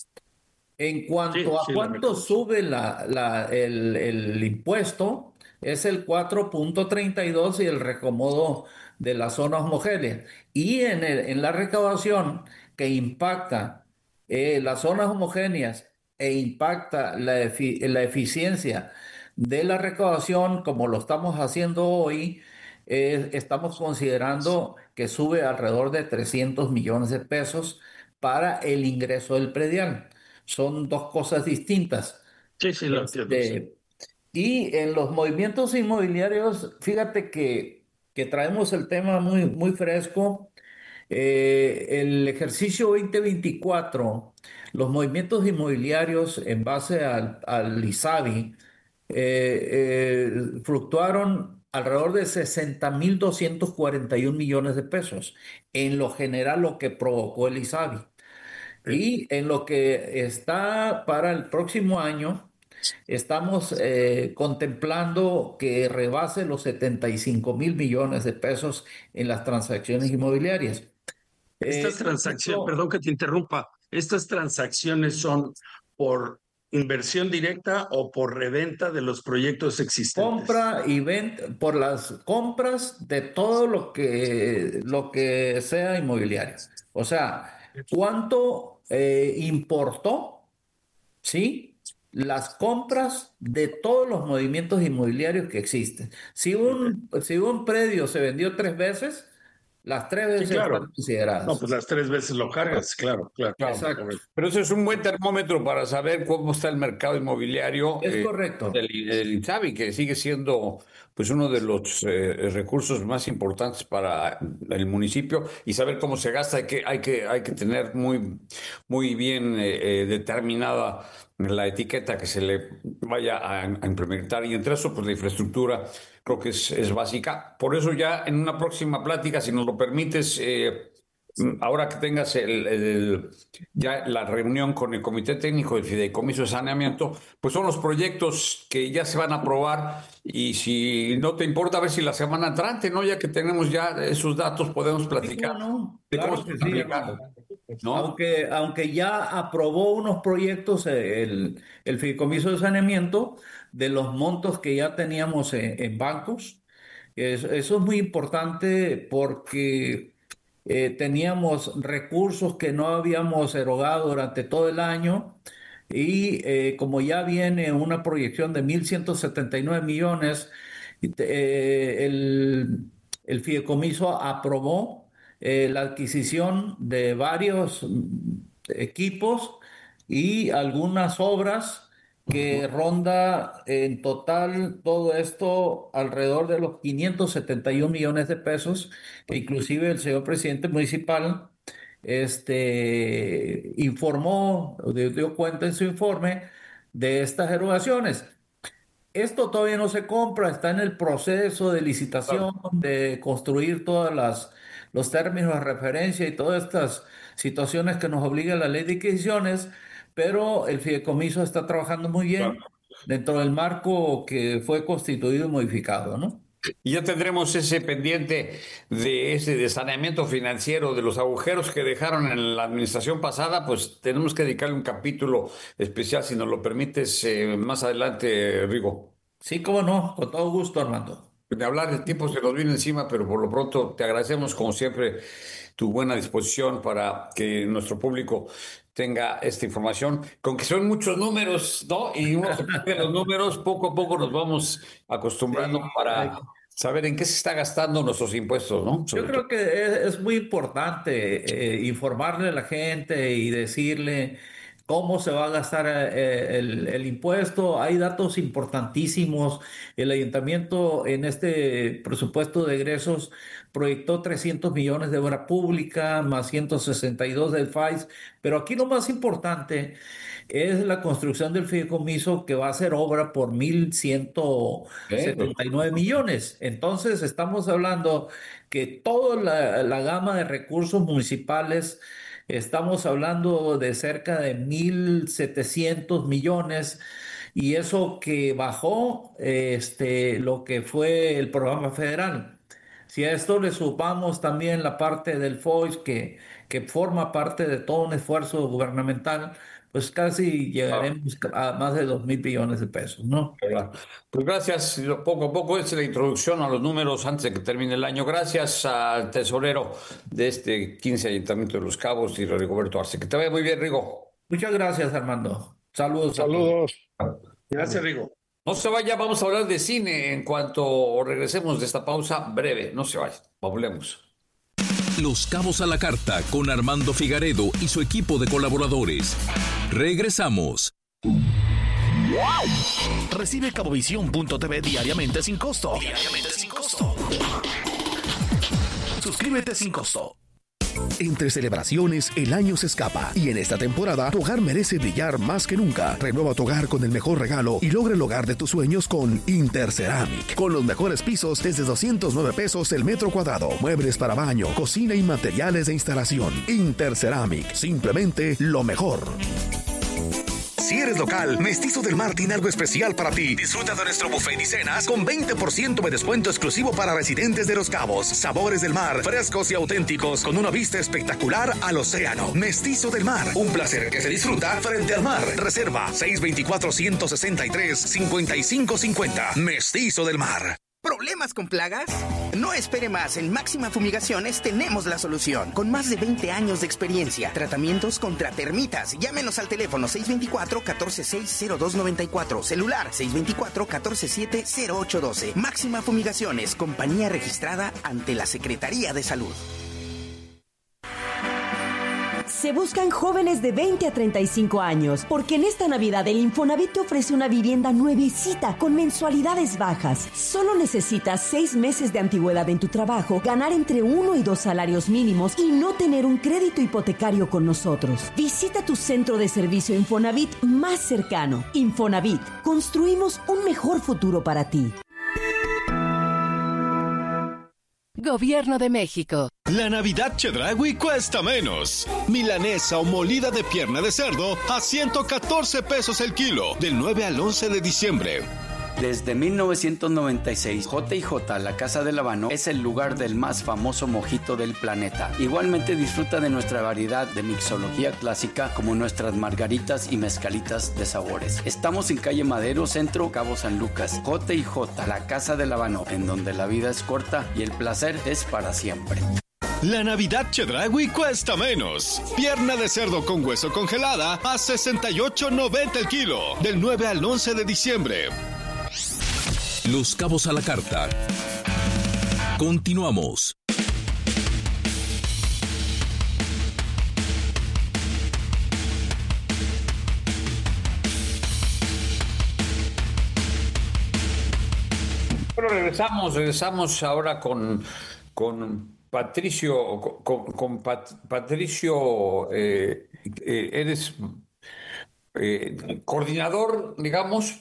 S21: En cuanto a cuánto sube el impuesto, es el 4.32 y el reacomodo de las zonas homogéneas. Y en la recaudación que impacta las zonas homogéneas e impacta la eficiencia de la recaudación, como lo estamos haciendo hoy, estamos considerando que sube alrededor de 300 millones de pesos para el ingreso del predial. Son dos cosas distintas.
S9: Sí, lo entiendo.
S21: Y en los movimientos inmobiliarios, fíjate que traemos el tema muy, muy fresco. El ejercicio 2024, los movimientos inmobiliarios en base al ISABI fluctuaron alrededor de 60.241 millones de pesos. En lo general, lo que provocó el ISABI. Y en lo que está para el próximo año, estamos contemplando que rebase los 75.000 millones de pesos en las transacciones inmobiliarias.
S9: Estas transacciones, perdón que te interrumpa, ¿estas transacciones son por inversión directa o por reventa de los proyectos existentes?
S21: Compra y venta, por las compras de todo lo que sea inmobiliario. O sea, ¿cuánto importó? ¿Sí? Las compras de todos los movimientos inmobiliarios que existen. Si un predio se vendió 3 veces, las 3 veces están consideradas.
S9: No, pues las 3 veces lo cargas, claro.
S21: Exacto.
S8: Pero eso es un buen termómetro para saber cómo está el mercado inmobiliario.
S21: Es correcto.
S8: El INSABI, que sigue siendo pues uno de los recursos más importantes para el municipio, y saber cómo se gasta. Hay que tener muy, muy bien determinada la etiqueta que se le vaya a implementar, y entre eso pues la infraestructura creo que es básica. Por eso ya en una próxima plática, si nos lo permites, ahora que tengas ya la reunión con el Comité Técnico del Fideicomiso de Saneamiento, pues son los proyectos que ya se van a aprobar, y si no te importa, a ver si la semana entrante, ¿no? Ya que tenemos ya esos datos, podemos platicar de cómo se está aplicando. ¿No?
S21: Aunque ya aprobó unos proyectos el Fideicomiso de Saneamiento de los montos que ya teníamos en bancos. Eso es muy importante porque teníamos recursos que no habíamos erogado durante todo el año, y como ya viene una proyección de 1.179 millones, el Fideicomiso aprobó la adquisición de varios equipos y algunas obras que ronda en total todo esto alrededor de los 571 millones de pesos, que inclusive el señor presidente municipal informó, dio cuenta en su informe de estas erogaciones. Esto todavía no se compra, está en el proceso de licitación, de construir todos los términos de referencia y todas estas situaciones que nos obliga la ley de adquisiciones, pero el fideicomiso está trabajando muy bien dentro del marco que fue constituido y modificado, ¿no?
S8: Y ya tendremos ese pendiente de ese saneamiento financiero de los agujeros que dejaron en la administración pasada, pues tenemos que dedicarle un capítulo especial, si nos lo permites, más adelante, Rigo.
S21: Sí, cómo no, con todo gusto, Armando.
S8: De hablar, el tiempo se nos viene encima, pero por lo pronto te agradecemos como siempre tu buena disposición para que nuestro público tenga esta información, con que son muchos números, ¿no? Y uno se pide los números, poco a poco nos vamos acostumbrando para saber en qué se está gastando nuestros impuestos, ¿no?
S21: Yo creo que es muy importante informarle a la gente y decirle cómo se va a gastar el impuesto. Hay datos importantísimos. El ayuntamiento en este presupuesto de egresos proyectó 300 millones de obra pública, más 162 del FAIS, pero aquí lo más importante es la construcción del fideicomiso, que va a ser obra por 1.179 millones. Entonces estamos hablando que toda la gama de recursos municipales, estamos hablando de cerca de 1.700 millones, y eso que bajó lo que fue el programa federal. Si a esto le sumamos también la parte del FOIS, que forma parte de todo un esfuerzo gubernamental, pues casi llegaremos a más de 2.000 billones de pesos, ¿no?
S8: Pues gracias. Poco a poco es la introducción a los números antes de que termine el año. Gracias al tesorero de este 15 Ayuntamiento de Los Cabos y Rigoberto Arce. Que te vaya muy bien, Rigo.
S21: Muchas gracias, Armando. Saludos.
S9: Gracias, Rigo.
S8: No se vaya, vamos a hablar de cine en cuanto regresemos de esta pausa breve. No se vaya, volvemos.
S7: Los Cabos a la Carta con Armando Figaredo y su equipo de colaboradores. Regresamos.
S1: Recibe Cabovisión.tv diariamente sin costo. Suscríbete sin costo. Entre celebraciones, el año se escapa y en esta temporada tu hogar merece brillar más que nunca. Renueva tu hogar con el mejor regalo y logra el hogar de tus sueños con Interceramic. Con los mejores pisos desde 209 pesos el metro cuadrado. Muebles para baño, cocina y materiales de instalación. Interceramic, simplemente lo mejor. Si eres local, Mestizo del Mar tiene algo especial para ti. Disfruta de nuestro buffet y cenas con 20% de descuento exclusivo para residentes de Los Cabos. Sabores del mar, frescos y auténticos, con una vista espectacular al océano. Mestizo del Mar, un placer que se disfruta frente al mar. Reserva 624-163-5550. Mestizo del Mar.
S22: ¿Problemas con plagas? No espere más, en Máxima Fumigaciones tenemos la solución. Con más de 20 años de experiencia, tratamientos contra termitas. Llámenos al teléfono 624-146-0294, celular 624-147-0812. Máxima Fumigaciones, compañía registrada ante la Secretaría de Salud.
S23: Se buscan jóvenes de 20 a 35 años, porque en esta Navidad el Infonavit te ofrece una vivienda nuevecita con mensualidades bajas. Solo necesitas 6 meses de antigüedad en tu trabajo, ganar entre 1 y 2 salarios mínimos y no tener un crédito hipotecario con nosotros. Visita tu centro de servicio Infonavit más cercano. Infonavit, construimos un mejor futuro para ti.
S24: Gobierno de México.
S25: La Navidad Chedraui cuesta menos. Milanesa o molida de pierna de cerdo a 114 pesos el kilo, del 9 al 11 de diciembre.
S26: Desde 1996, J&J, la Casa del Habano, es el lugar del más famoso mojito del planeta. Igualmente disfruta de nuestra variedad de mixología clásica, como nuestras margaritas y mezcalitas de sabores. Estamos en calle Madero, Centro, Cabo San Lucas. J&J, la Casa del Habano, en donde la vida es corta y el placer es para siempre.
S25: La Navidad Chedraui cuesta menos. Pierna de cerdo con hueso congelada a $68.90 el kilo, del 9 al 11 de diciembre.
S7: Los Cabos a la Carta. Continuamos.
S8: Bueno, regresamos ahora con Patricio, Patricio, eres coordinador, digamos,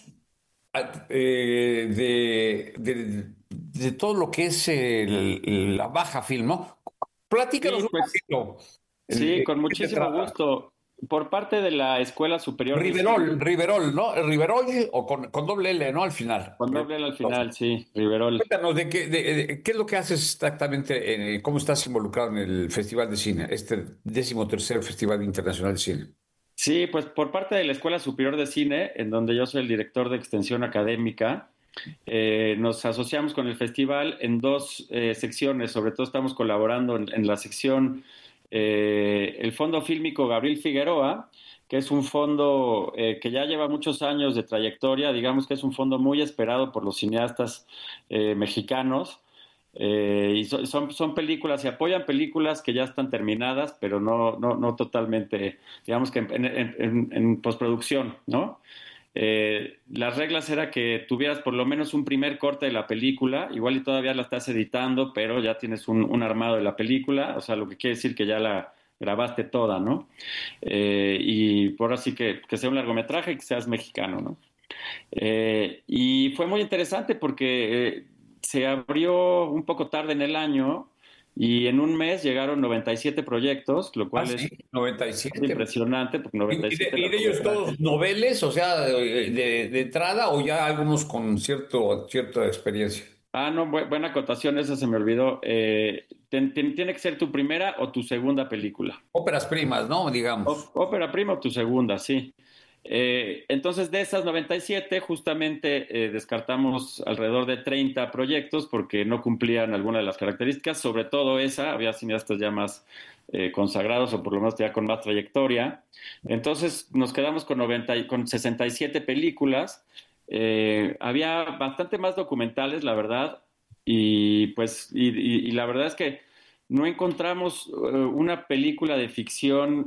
S8: de todo lo que es la Baja Film, ¿no? Platícanos
S2: sí, pues, un poquito. Sí, con muchísimo gusto. Por parte de la Escuela Superior
S8: Riverol, ¿no? Riverol o con doble L, ¿no? Al final.
S2: Con doble L al final, sí, Riverol.
S8: Cuéntanos qué es lo que haces exactamente, cómo estás involucrado en el Festival de Cine, este 13º Festival Internacional de Cine.
S2: Sí, pues por parte de la Escuela Superior de Cine, en donde yo soy el director de extensión académica, nos asociamos con el festival en dos secciones. Sobre todo estamos colaborando en la sección el Fondo Fílmico Gabriel Figueroa, que es un fondo que ya lleva muchos años de trayectoria. Digamos que es un fondo muy esperado por los cineastas mexicanos. Y son películas, y apoyan películas que ya están terminadas, pero no totalmente, digamos que en postproducción, ¿no? Las reglas era que tuvieras por lo menos un primer corte de la película, igual y todavía la estás editando, pero ya tienes un armado de la película, o sea, lo que quiere decir que ya la grabaste toda, ¿no? Y por así que sea un largometraje y que seas mexicano, ¿no? Y fue muy interesante porque se abrió un poco tarde en el año y en un mes llegaron 97 proyectos, lo cual es
S8: 97.
S2: Impresionante. Porque 97
S8: ¿Y de ellos todos noveles, o sea, de entrada, o ya algunos con cierta experiencia?
S2: No, buena acotación, esa se me olvidó. Tiene que ser tu primera o tu segunda película.
S8: Óperas primas, ¿no? Digamos.
S2: Ópera prima o tu segunda, sí. Entonces, de esas 97, justamente descartamos alrededor de 30 proyectos porque no cumplían alguna de las características, sobre todo esa. Había cineastas ya más consagrados o por lo menos ya con más trayectoria. Entonces nos quedamos con 67 películas. Había bastante más documentales, la verdad, y pues y la verdad es que no encontramos una película de ficción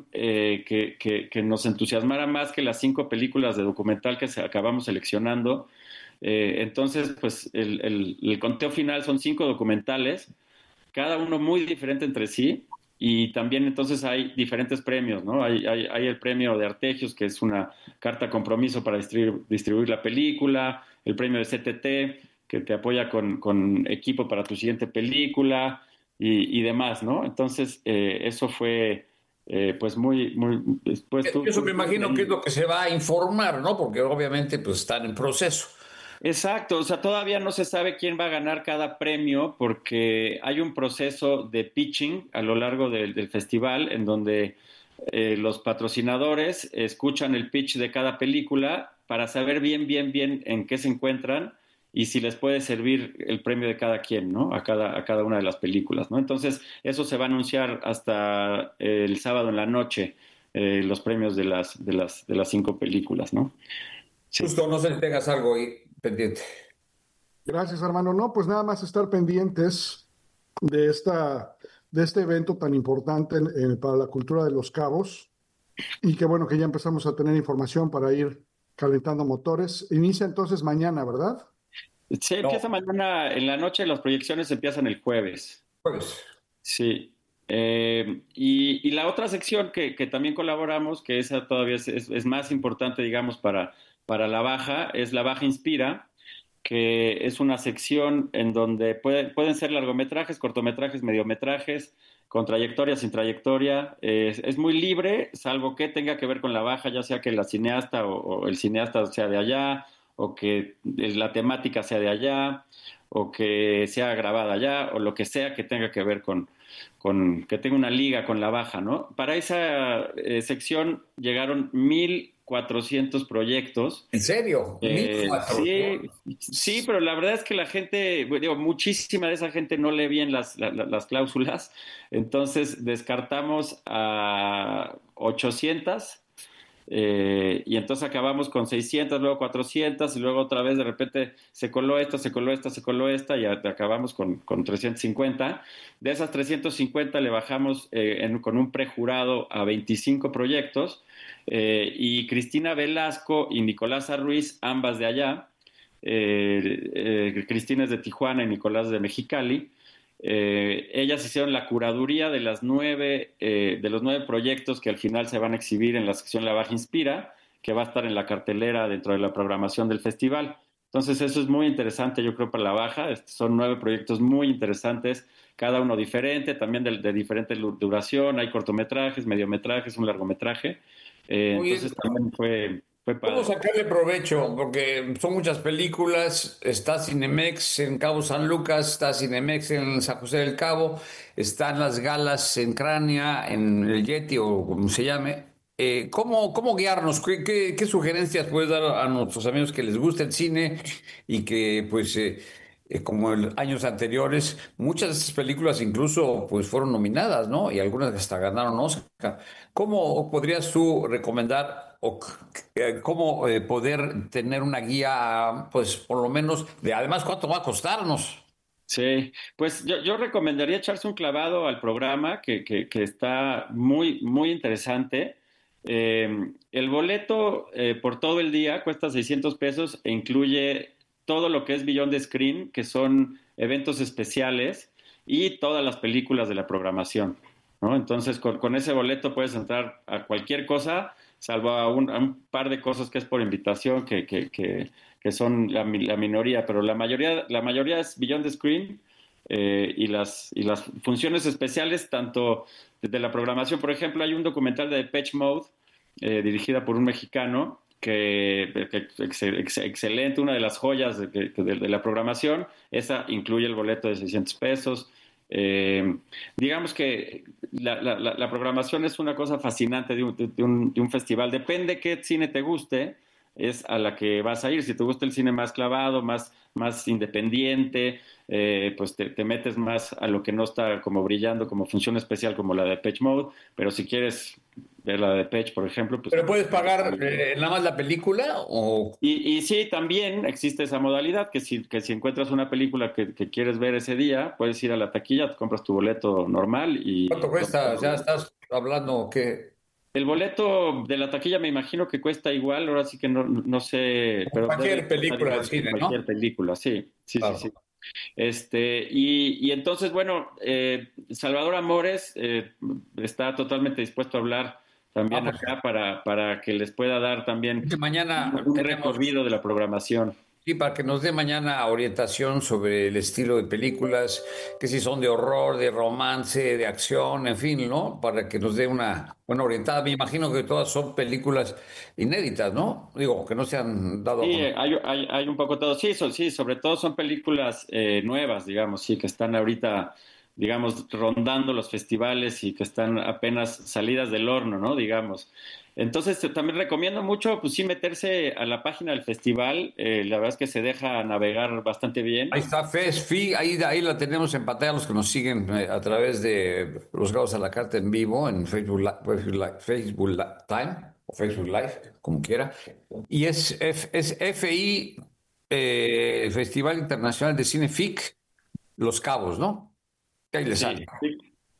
S2: que nos entusiasmara más que las 5 películas de documental que acabamos seleccionando. Entonces, pues el conteo final son 5 documentales, cada uno muy diferente entre sí, y también entonces hay diferentes premios, ¿no? Hay el premio de Artegios, que es una carta compromiso para distribuir la película, el premio de CTT, que te apoya con equipo para tu siguiente película, y demás, ¿no? Entonces, eso fue, pues, muy... Después
S8: eso me imagino que es lo que se va a informar, ¿no? Porque obviamente, pues, están en proceso.
S2: Exacto, o sea, todavía no se sabe quién va a ganar cada premio porque hay un proceso de pitching a lo largo del festival en donde los patrocinadores escuchan el pitch de cada película para saber bien en qué se encuentran y si les puede servir el premio de cada quien, ¿no? A cada una de las películas, ¿no? Entonces, eso se va a anunciar hasta el sábado en la noche, los premios de las 5 películas, ¿no?
S8: Sí. Justo, no se le tengas algo ahí pendiente.
S10: Gracias, hermano. No, pues nada más estar pendientes de este evento tan importante para la cultura de Los Cabos, y qué bueno que ya empezamos a tener información para ir calentando motores. Inicia entonces mañana, ¿verdad?
S2: Sí, empieza mañana en la noche, las proyecciones empiezan el jueves. Sí. Y la otra sección que también colaboramos, que esa todavía es más importante, digamos, para la Baja, es la Baja Inspira, que es una sección en donde pueden ser largometrajes, cortometrajes, mediometrajes, con trayectoria, sin trayectoria. Es muy libre, salvo que tenga que ver con la Baja, ya sea que la cineasta o el cineasta sea de allá, o que la temática sea de allá, o que sea grabada allá, o lo que sea que tenga que ver con que tenga una liga con la Baja, ¿no? Para esa sección llegaron 1,400 proyectos.
S8: ¿En serio?
S2: Sí, pero la verdad es que la gente, muchísima de esa gente no lee bien las cláusulas, entonces descartamos a 800. Y entonces acabamos con 600, luego 400 y luego otra vez de repente se coló esta y acabamos con 350. De esas 350 le bajamos con un prejurado a 25 proyectos, y Cristina Velasco y Nicolasa Ruiz, ambas de allá, Cristina es de Tijuana y Nicolás de Mexicali. Ellas hicieron la curaduría de los 9 proyectos que al final se van a exhibir en la sección La Baja Inspira, que va a estar en la cartelera dentro de la programación del festival. Entonces eso es muy interesante, yo creo, para La Baja. Son 9 proyectos muy interesantes, cada uno diferente, también de diferente duración. Hay cortometrajes, mediometrajes, un largometraje. Entonces también fue padre.
S8: ¿Cómo sacarle provecho? Porque son muchas películas. Está Cinemex en Cabo San Lucas, está Cinemex en San José del Cabo, están las galas en Crania, en el Yeti o como se llame. ¿Cómo guiarnos? ¿Qué sugerencias puedes dar a nuestros amigos que les gusta el cine y que, pues, como en años anteriores, muchas de estas películas incluso pues fueron nominadas, ¿no? Y algunas hasta ganaron Oscar. ¿Cómo podrías tú recomendar o cómo poder tener una guía, pues, por lo menos, además, cuánto va a costarnos?
S2: Sí, pues yo recomendaría echarse un clavado al programa que está muy, muy interesante. El boleto por todo el día cuesta 600 pesos e incluye todo lo que es Beyond the Screen, que son eventos especiales y todas las películas de la programación, ¿no? Entonces, con ese boleto puedes entrar a cualquier cosa, salvo a un par de cosas que es por invitación, que son la minoría, pero la mayoría es Beyond the Screen. Y las funciones especiales, tanto de la programación. Por ejemplo, hay un documental de Depeche Mode, dirigida por un mexicano, que excelente, una de las joyas de la programación. Esa incluye el boleto de 600 pesos. Digamos que la programación es una cosa fascinante de un festival. Depende qué cine te guste, es a la que vas a ir. Si te gusta el cine más clavado, más independiente, pues te metes más a lo que no está como brillando como función especial como la de Depeche Mode. Pero si quieres ver la de Depeche, por ejemplo, pues...
S8: ¿Pero puedes pagar nada más la película?
S2: Y sí, también existe esa modalidad, que si encuentras una película que quieres ver ese día, puedes ir a la taquilla, te compras tu boleto normal y...
S8: ¿Cuánto cuesta? Ya estás hablando que...
S2: El boleto de la taquilla me imagino que cuesta igual, ahora sí que no sé... Pero
S8: cualquier película de cine, ¿no?
S2: Cualquier película, sí. Claro. Sí. Y entonces, bueno, Salvador Amores está totalmente dispuesto a hablar también acá para que les pueda dar también
S8: mañana
S2: un recorrido de la programación.
S8: Sí, para que nos dé mañana orientación sobre el estilo de películas, que si son de horror, de romance, de acción, en fin, ¿no? Para que nos dé una buena orientada. Me imagino que todas son películas inéditas, ¿no? Digo, que no se han dado...
S2: Sí, hay un poco todo. Sí, sobre todo son películas nuevas, digamos, sí, que están ahorita, digamos, rondando los festivales y que están apenas salidas del horno, ¿no? Digamos. Entonces, también recomiendo mucho, pues sí, meterse a la página del festival. La verdad es que se deja navegar bastante bien.
S8: Ahí está FESFI, ahí la tenemos en pantalla, los que nos siguen a través de Los Gatos a la Carta en vivo, en Facebook Time, o Facebook Live, como quiera. Y es FI, Festival Internacional de Cine FIC, Los Cabos, ¿no? Ahí les sale.
S2: Sí.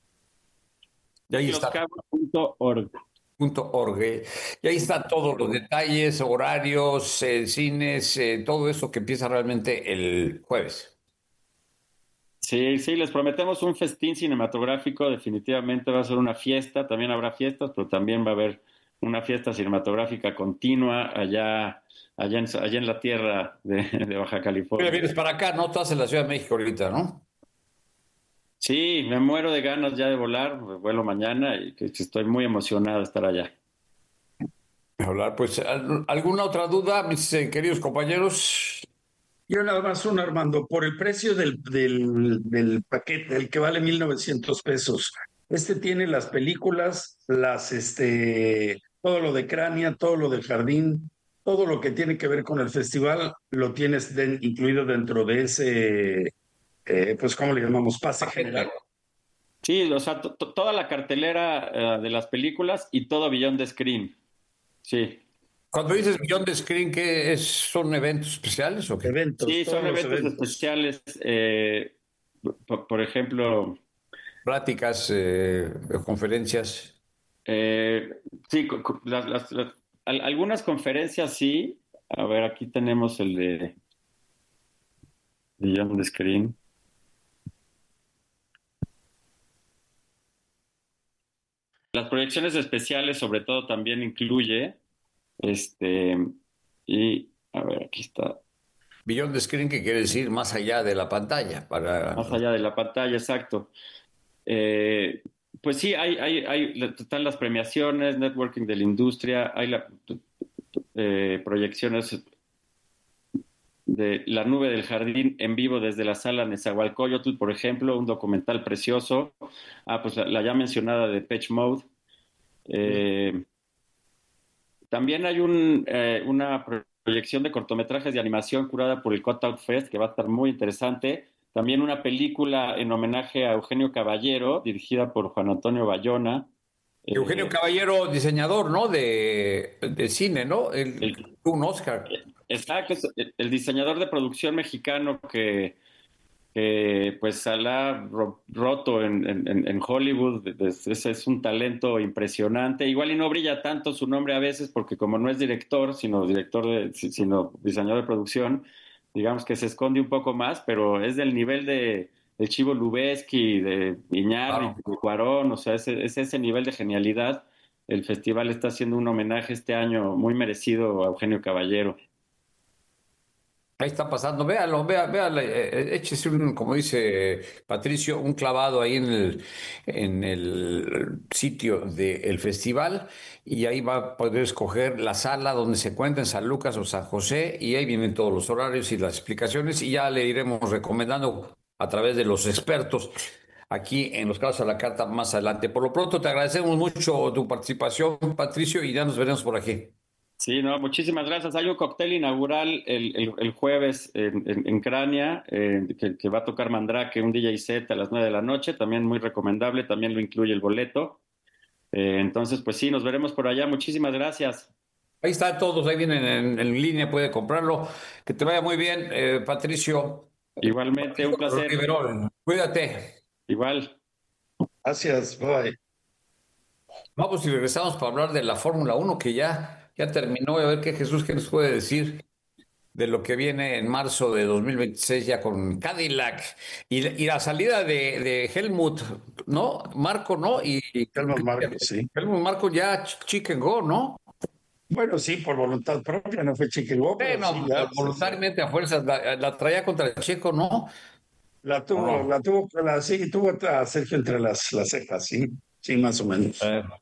S8: Y ahí está.
S2: Loscabos.org.
S8: Y ahí están todos los detalles, horarios, cines, todo eso que empieza realmente el jueves.
S2: Sí, les prometemos un festín cinematográfico. Definitivamente va a ser una fiesta. También habrá fiestas, pero también va a haber una fiesta cinematográfica continua allá en la tierra de Baja California.
S8: Vienes para acá, ¿no? Estás en la Ciudad de México ahorita, ¿no?
S2: Sí, me muero de ganas ya de volar. Vuelo mañana y que estoy muy emocionado de estar allá.
S8: Pues, ¿alguna otra duda, mis queridos compañeros?
S9: Yo nada más Armando, por el precio del paquete, el que vale 1,900 pesos. Tiene las películas, todo lo de Crania, todo lo del jardín, todo lo que tiene que ver con el festival, lo tienes incluido dentro de ese... pues, ¿cómo le llamamos? Pase general.
S2: Sí, o sea, toda la cartelera de las películas y todo Beyond the Screen. Sí.
S8: Cuando dices Beyond the Screen, ¿qué es? ¿Son eventos especiales o qué?
S2: Sí, son eventos especiales. Por ejemplo...
S8: Pláticas, conferencias.
S2: Sí, algunas conferencias sí. A ver, aquí tenemos el de Beyond the Screen. Las proyecciones especiales, sobre todo, también incluye, y, a ver, aquí está.
S8: Beyond the Screen, que quiere decir más allá de la pantalla.
S2: Más allá de la pantalla, exacto. Pues sí, están las premiaciones, networking de la industria, hay proyecciones de La Nube del Jardín en vivo desde la sala Nezahualcóyotl, por ejemplo, un documental precioso. Pues la ya mencionada de Depeche Mode. También hay una proyección de cortometrajes de animación curada por el Cutout Fest, que va a estar muy interesante. También una película en homenaje a Eugenio Caballero, dirigida por Juan Antonio Bayona.
S8: Eugenio Caballero, diseñador, ¿no? De cine, ¿no? Un Oscar.
S2: Exacto, el diseñador de producción mexicano que pues se la ha roto en Hollywood. Es un talento impresionante. Igual y no brilla tanto su nombre a veces porque como no es director, sino diseñador de producción, digamos que se esconde un poco más, pero es del nivel de Chivo Lubeski, de Iñárritu, de Cuarón, o sea, es ese nivel de genialidad. El festival está haciendo un homenaje este año muy merecido a Eugenio Caballero.
S8: Ahí está pasando, véalo, échese como dice Patricio, un clavado ahí en el sitio del festival y ahí va a poder escoger la sala donde se encuentra en San Lucas o San José y ahí vienen todos los horarios y las explicaciones y ya le iremos recomendando a través de los expertos aquí en Los Cabos a la Carta más adelante. Por lo pronto te agradecemos mucho tu participación, Patricio, y ya nos veremos por aquí.
S2: Sí, no, muchísimas gracias. Hay un cóctel inaugural el jueves en Crania, que va a tocar Mandrake, un DJ set a las 9 de la noche, también muy recomendable, también lo incluye el boleto. Entonces, pues sí, nos veremos por allá. Muchísimas gracias.
S8: Ahí están todos, ahí vienen en línea, puede comprarlo. Que te vaya muy bien, Patricio.
S2: Igualmente, un placer.
S8: Riverol, cuídate.
S2: Igual.
S9: Gracias, bye.
S8: Vamos y regresamos para hablar de la Fórmula 1 que ya terminó. A ver qué nos puede decir de lo que viene en marzo de 2026 ya con Cadillac y la salida de Helmut, ¿no? Marco, ¿no? Y
S9: Helmut Marko, sí.
S8: Helmut Marko ya chicken go, ¿no?
S9: Bueno, sí, por voluntad propia, no fue chicken go.
S8: Bueno, sí, voluntariamente a fuerzas la traía contra el Checo, ¿no?
S9: Tuvo a Sergio entre las cejas, sí, más o menos.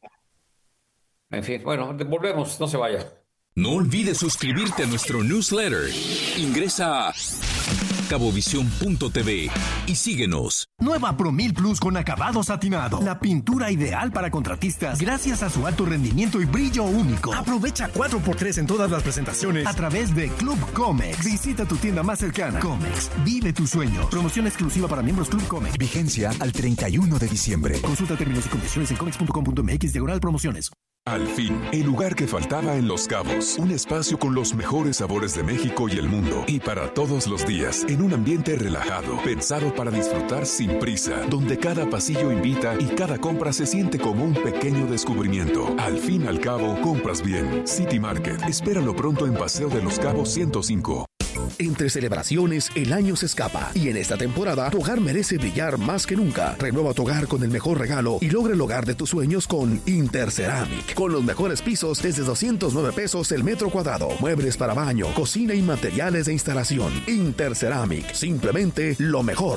S8: En fin, bueno, volvemos, no se vaya.
S7: No olvides suscribirte a nuestro newsletter. Ingresa a cabovisión.tv y síguenos.
S3: Nueva Promil Plus con acabado satinado. La pintura ideal para contratistas gracias a su alto rendimiento y brillo único. Aprovecha 4x3 en todas las presentaciones a través de Club Comex. Visita tu tienda más cercana. Comex, vive tu sueño. Promoción exclusiva para miembros Club Comex.
S4: Vigencia al 31 de diciembre.
S3: Consulta términos y condiciones en comex.com.mx/promociones.
S4: Al fin, el lugar que faltaba en Los Cabos. Un espacio con los mejores sabores de México y el mundo. Y para todos los días, en un ambiente relajado, pensado para disfrutar sin prisa, donde cada pasillo invita y cada compra se siente como un pequeño descubrimiento. Al fin al cabo, compras bien. City Market. Espéralo pronto en Paseo de Los Cabos 105.
S1: Entre celebraciones, el año se escapa y en esta temporada tu hogar merece brillar más que nunca. Renueva tu hogar con el mejor regalo y logra el hogar de tus sueños con Interceramic. Con los mejores pisos desde 209 pesos el metro cuadrado. Muebles para baño, cocina y materiales de instalación. Interceramic, simplemente lo mejor.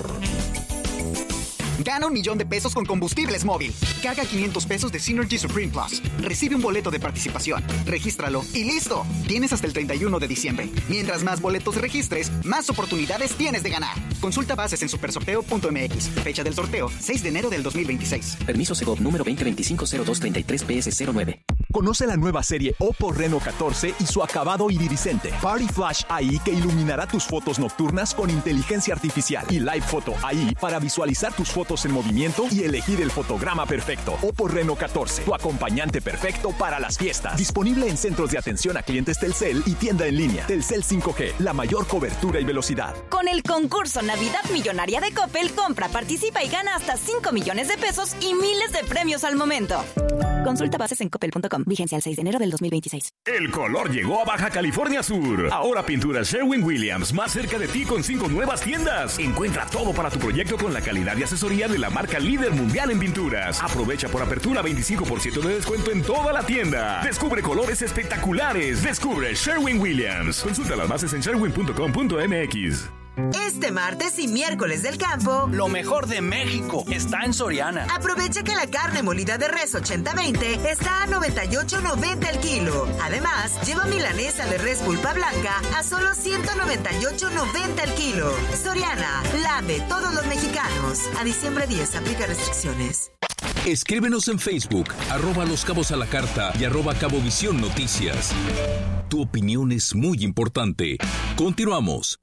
S22: Gana $1,000,000 con combustibles móvil. Carga 500 pesos de Synergy Supreme Plus. Recibe un boleto de participación. Regístralo y ¡listo! Tienes hasta el 31 de diciembre. Mientras más boletos registres, más oportunidades tienes de ganar. Consulta bases en supersorteo.mx. Fecha del sorteo, 6 de enero del 2026.
S17: Permiso Segov número 2025-0233-PS09.
S4: Conoce la nueva serie Oppo Reno 14 y su acabado iridiscente. Party Flash AI que iluminará tus fotos nocturnas con inteligencia artificial. Y Live Photo AI para visualizar tus fotos en movimiento y elegir el fotograma perfecto. Oppo Reno 14, tu acompañante perfecto para las fiestas. Disponible en centros de atención a clientes Telcel y tienda en línea. Telcel 5G, la mayor cobertura y velocidad.
S5: Con el concurso Navidad Millonaria de Coppel, compra, participa y gana hasta 5 millones de pesos y miles de premios al momento. Consulta bases en coppel.com. Vigencia el 6 de enero del 2026.
S3: El color llegó a Baja California Sur. Ahora Pintura Sherwin-Williams, más cerca de ti con 5 nuevas tiendas. Encuentra todo para tu proyecto con la calidad y asesoría de la marca líder mundial en pinturas. Aprovecha por apertura 25% de descuento en toda la tienda. Descubre colores espectaculares. Descubre Sherwin-Williams. Consulta las bases en sherwin.com.mx.
S6: Este martes y miércoles del campo,
S11: lo mejor de México está en Soriana.
S6: Aprovecha que la carne molida de res 80-20 está a $98.90 el kilo. Además, lleva milanesa de res pulpa blanca a solo $198.90 el kilo. Soriana, la de todos los mexicanos. A diciembre 10, aplica restricciones.
S7: Escríbenos en Facebook, @Los Cabos a la Carta y @Cabovisión Noticias. Tu opinión es muy importante. Continuamos.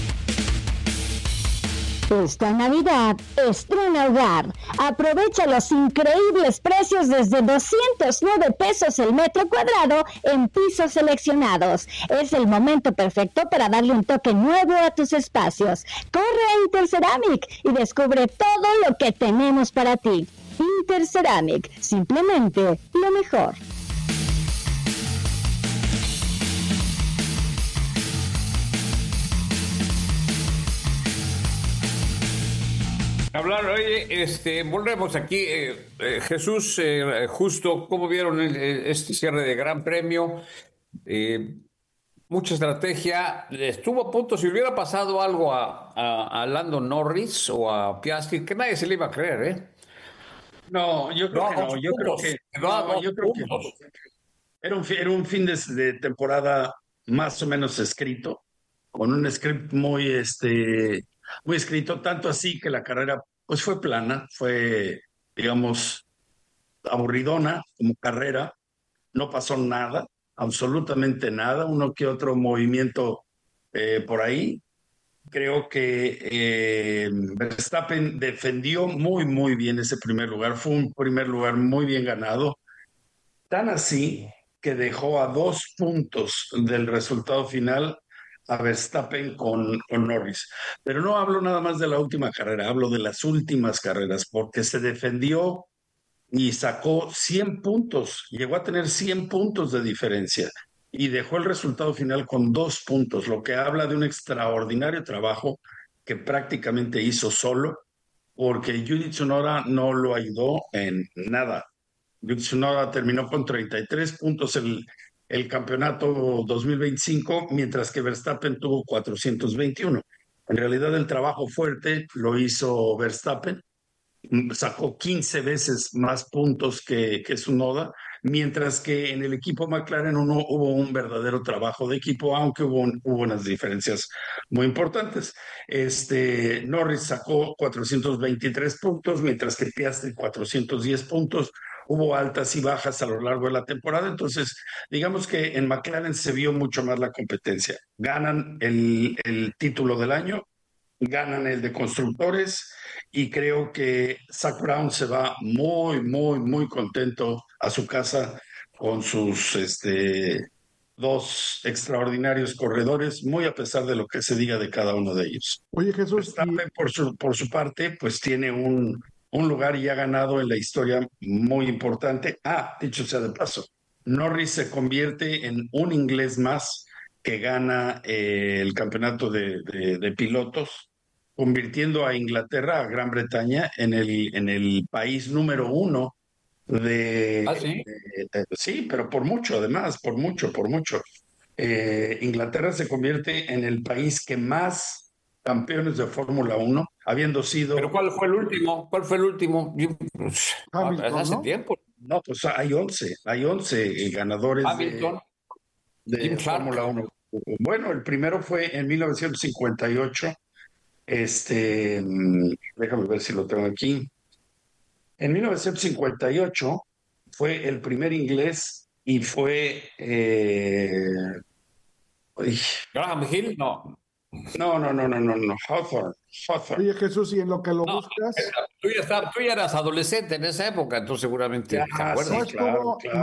S12: Esta Navidad, estrena hogar. Aprovecha los increíbles precios desde 209 pesos el metro cuadrado en pisos seleccionados. Es el momento perfecto para darle un toque nuevo a tus espacios. Corre a Interceramic y descubre todo lo que tenemos para ti. Interceramic, simplemente lo mejor.
S8: Hablar, oye, volvemos aquí. Jesús, justo, ¿cómo vieron este cierre de Gran Premio? Mucha estrategia. Estuvo a punto, si hubiera pasado algo a Lando Norris o a Piastri, que nadie se le iba a creer, ¿eh?
S9: No, yo creo que no. Yo creo que era un fin de temporada más o menos escrito, con un script muy escrito, tanto así que la carrera pues fue plana, fue, digamos, aburridona como carrera, no pasó nada, absolutamente nada, uno que otro movimiento por ahí. Creo que Verstappen defendió muy, muy bien ese primer lugar, fue un primer lugar muy bien ganado, tan así que dejó a 2 puntos del resultado final a Verstappen con Norris. Pero no hablo nada más de la última carrera, hablo de las últimas carreras, porque se defendió y sacó 100 puntos, llegó a tener 100 puntos de diferencia y dejó el resultado final con 2 puntos, lo que habla de un extraordinario trabajo que prácticamente hizo solo, porque Yuki Tsunoda no lo ayudó en nada. Yuki Tsunoda terminó con 33 puntos el campeonato 2025, mientras que Verstappen tuvo 421. En realidad el trabajo fuerte lo hizo Verstappen, sacó 15 veces más puntos que Tsunoda, mientras que en el equipo McLaren hubo un verdadero trabajo de equipo, aunque hubo unas diferencias muy importantes. Norris sacó 423 puntos, mientras que Piastri 410 puntos. Hubo altas y bajas a lo largo de la temporada, entonces digamos que en McLaren se vio mucho más la competencia. Ganan el título del año, ganan el de constructores y creo que Zak Brown se va muy, muy, muy contento a su casa con sus 2 extraordinarios corredores, muy a pesar de lo que se diga de cada uno de ellos.
S10: Oye, Jesús,
S9: Verstappen, por su parte, pues tiene un lugar y ha ganado en la historia muy importante. Dicho sea de paso, Norris se convierte en un inglés más que gana el campeonato de pilotos, convirtiendo a Inglaterra, a Gran Bretaña, en el país número 1 de...
S8: ¿Sí?
S9: Sí, pero por mucho, además, por mucho. Inglaterra se convierte en el país que más campeones de Fórmula 1, habiendo sido...
S8: ¿Pero cuál fue el último? Hace tiempo.
S9: No, pues hay 11 ganadores de Fórmula 1. Bueno, el primero fue en 1958. Déjame ver si lo tengo aquí. En 1958 fue el primer inglés y fue...
S8: Graham Hill, no.
S9: No. Hawthorne.
S10: Oye, Jesús, y en lo que lo buscas...
S8: Tú ya eras adolescente en esa época, entonces seguramente te acuerdas.
S9: Claro.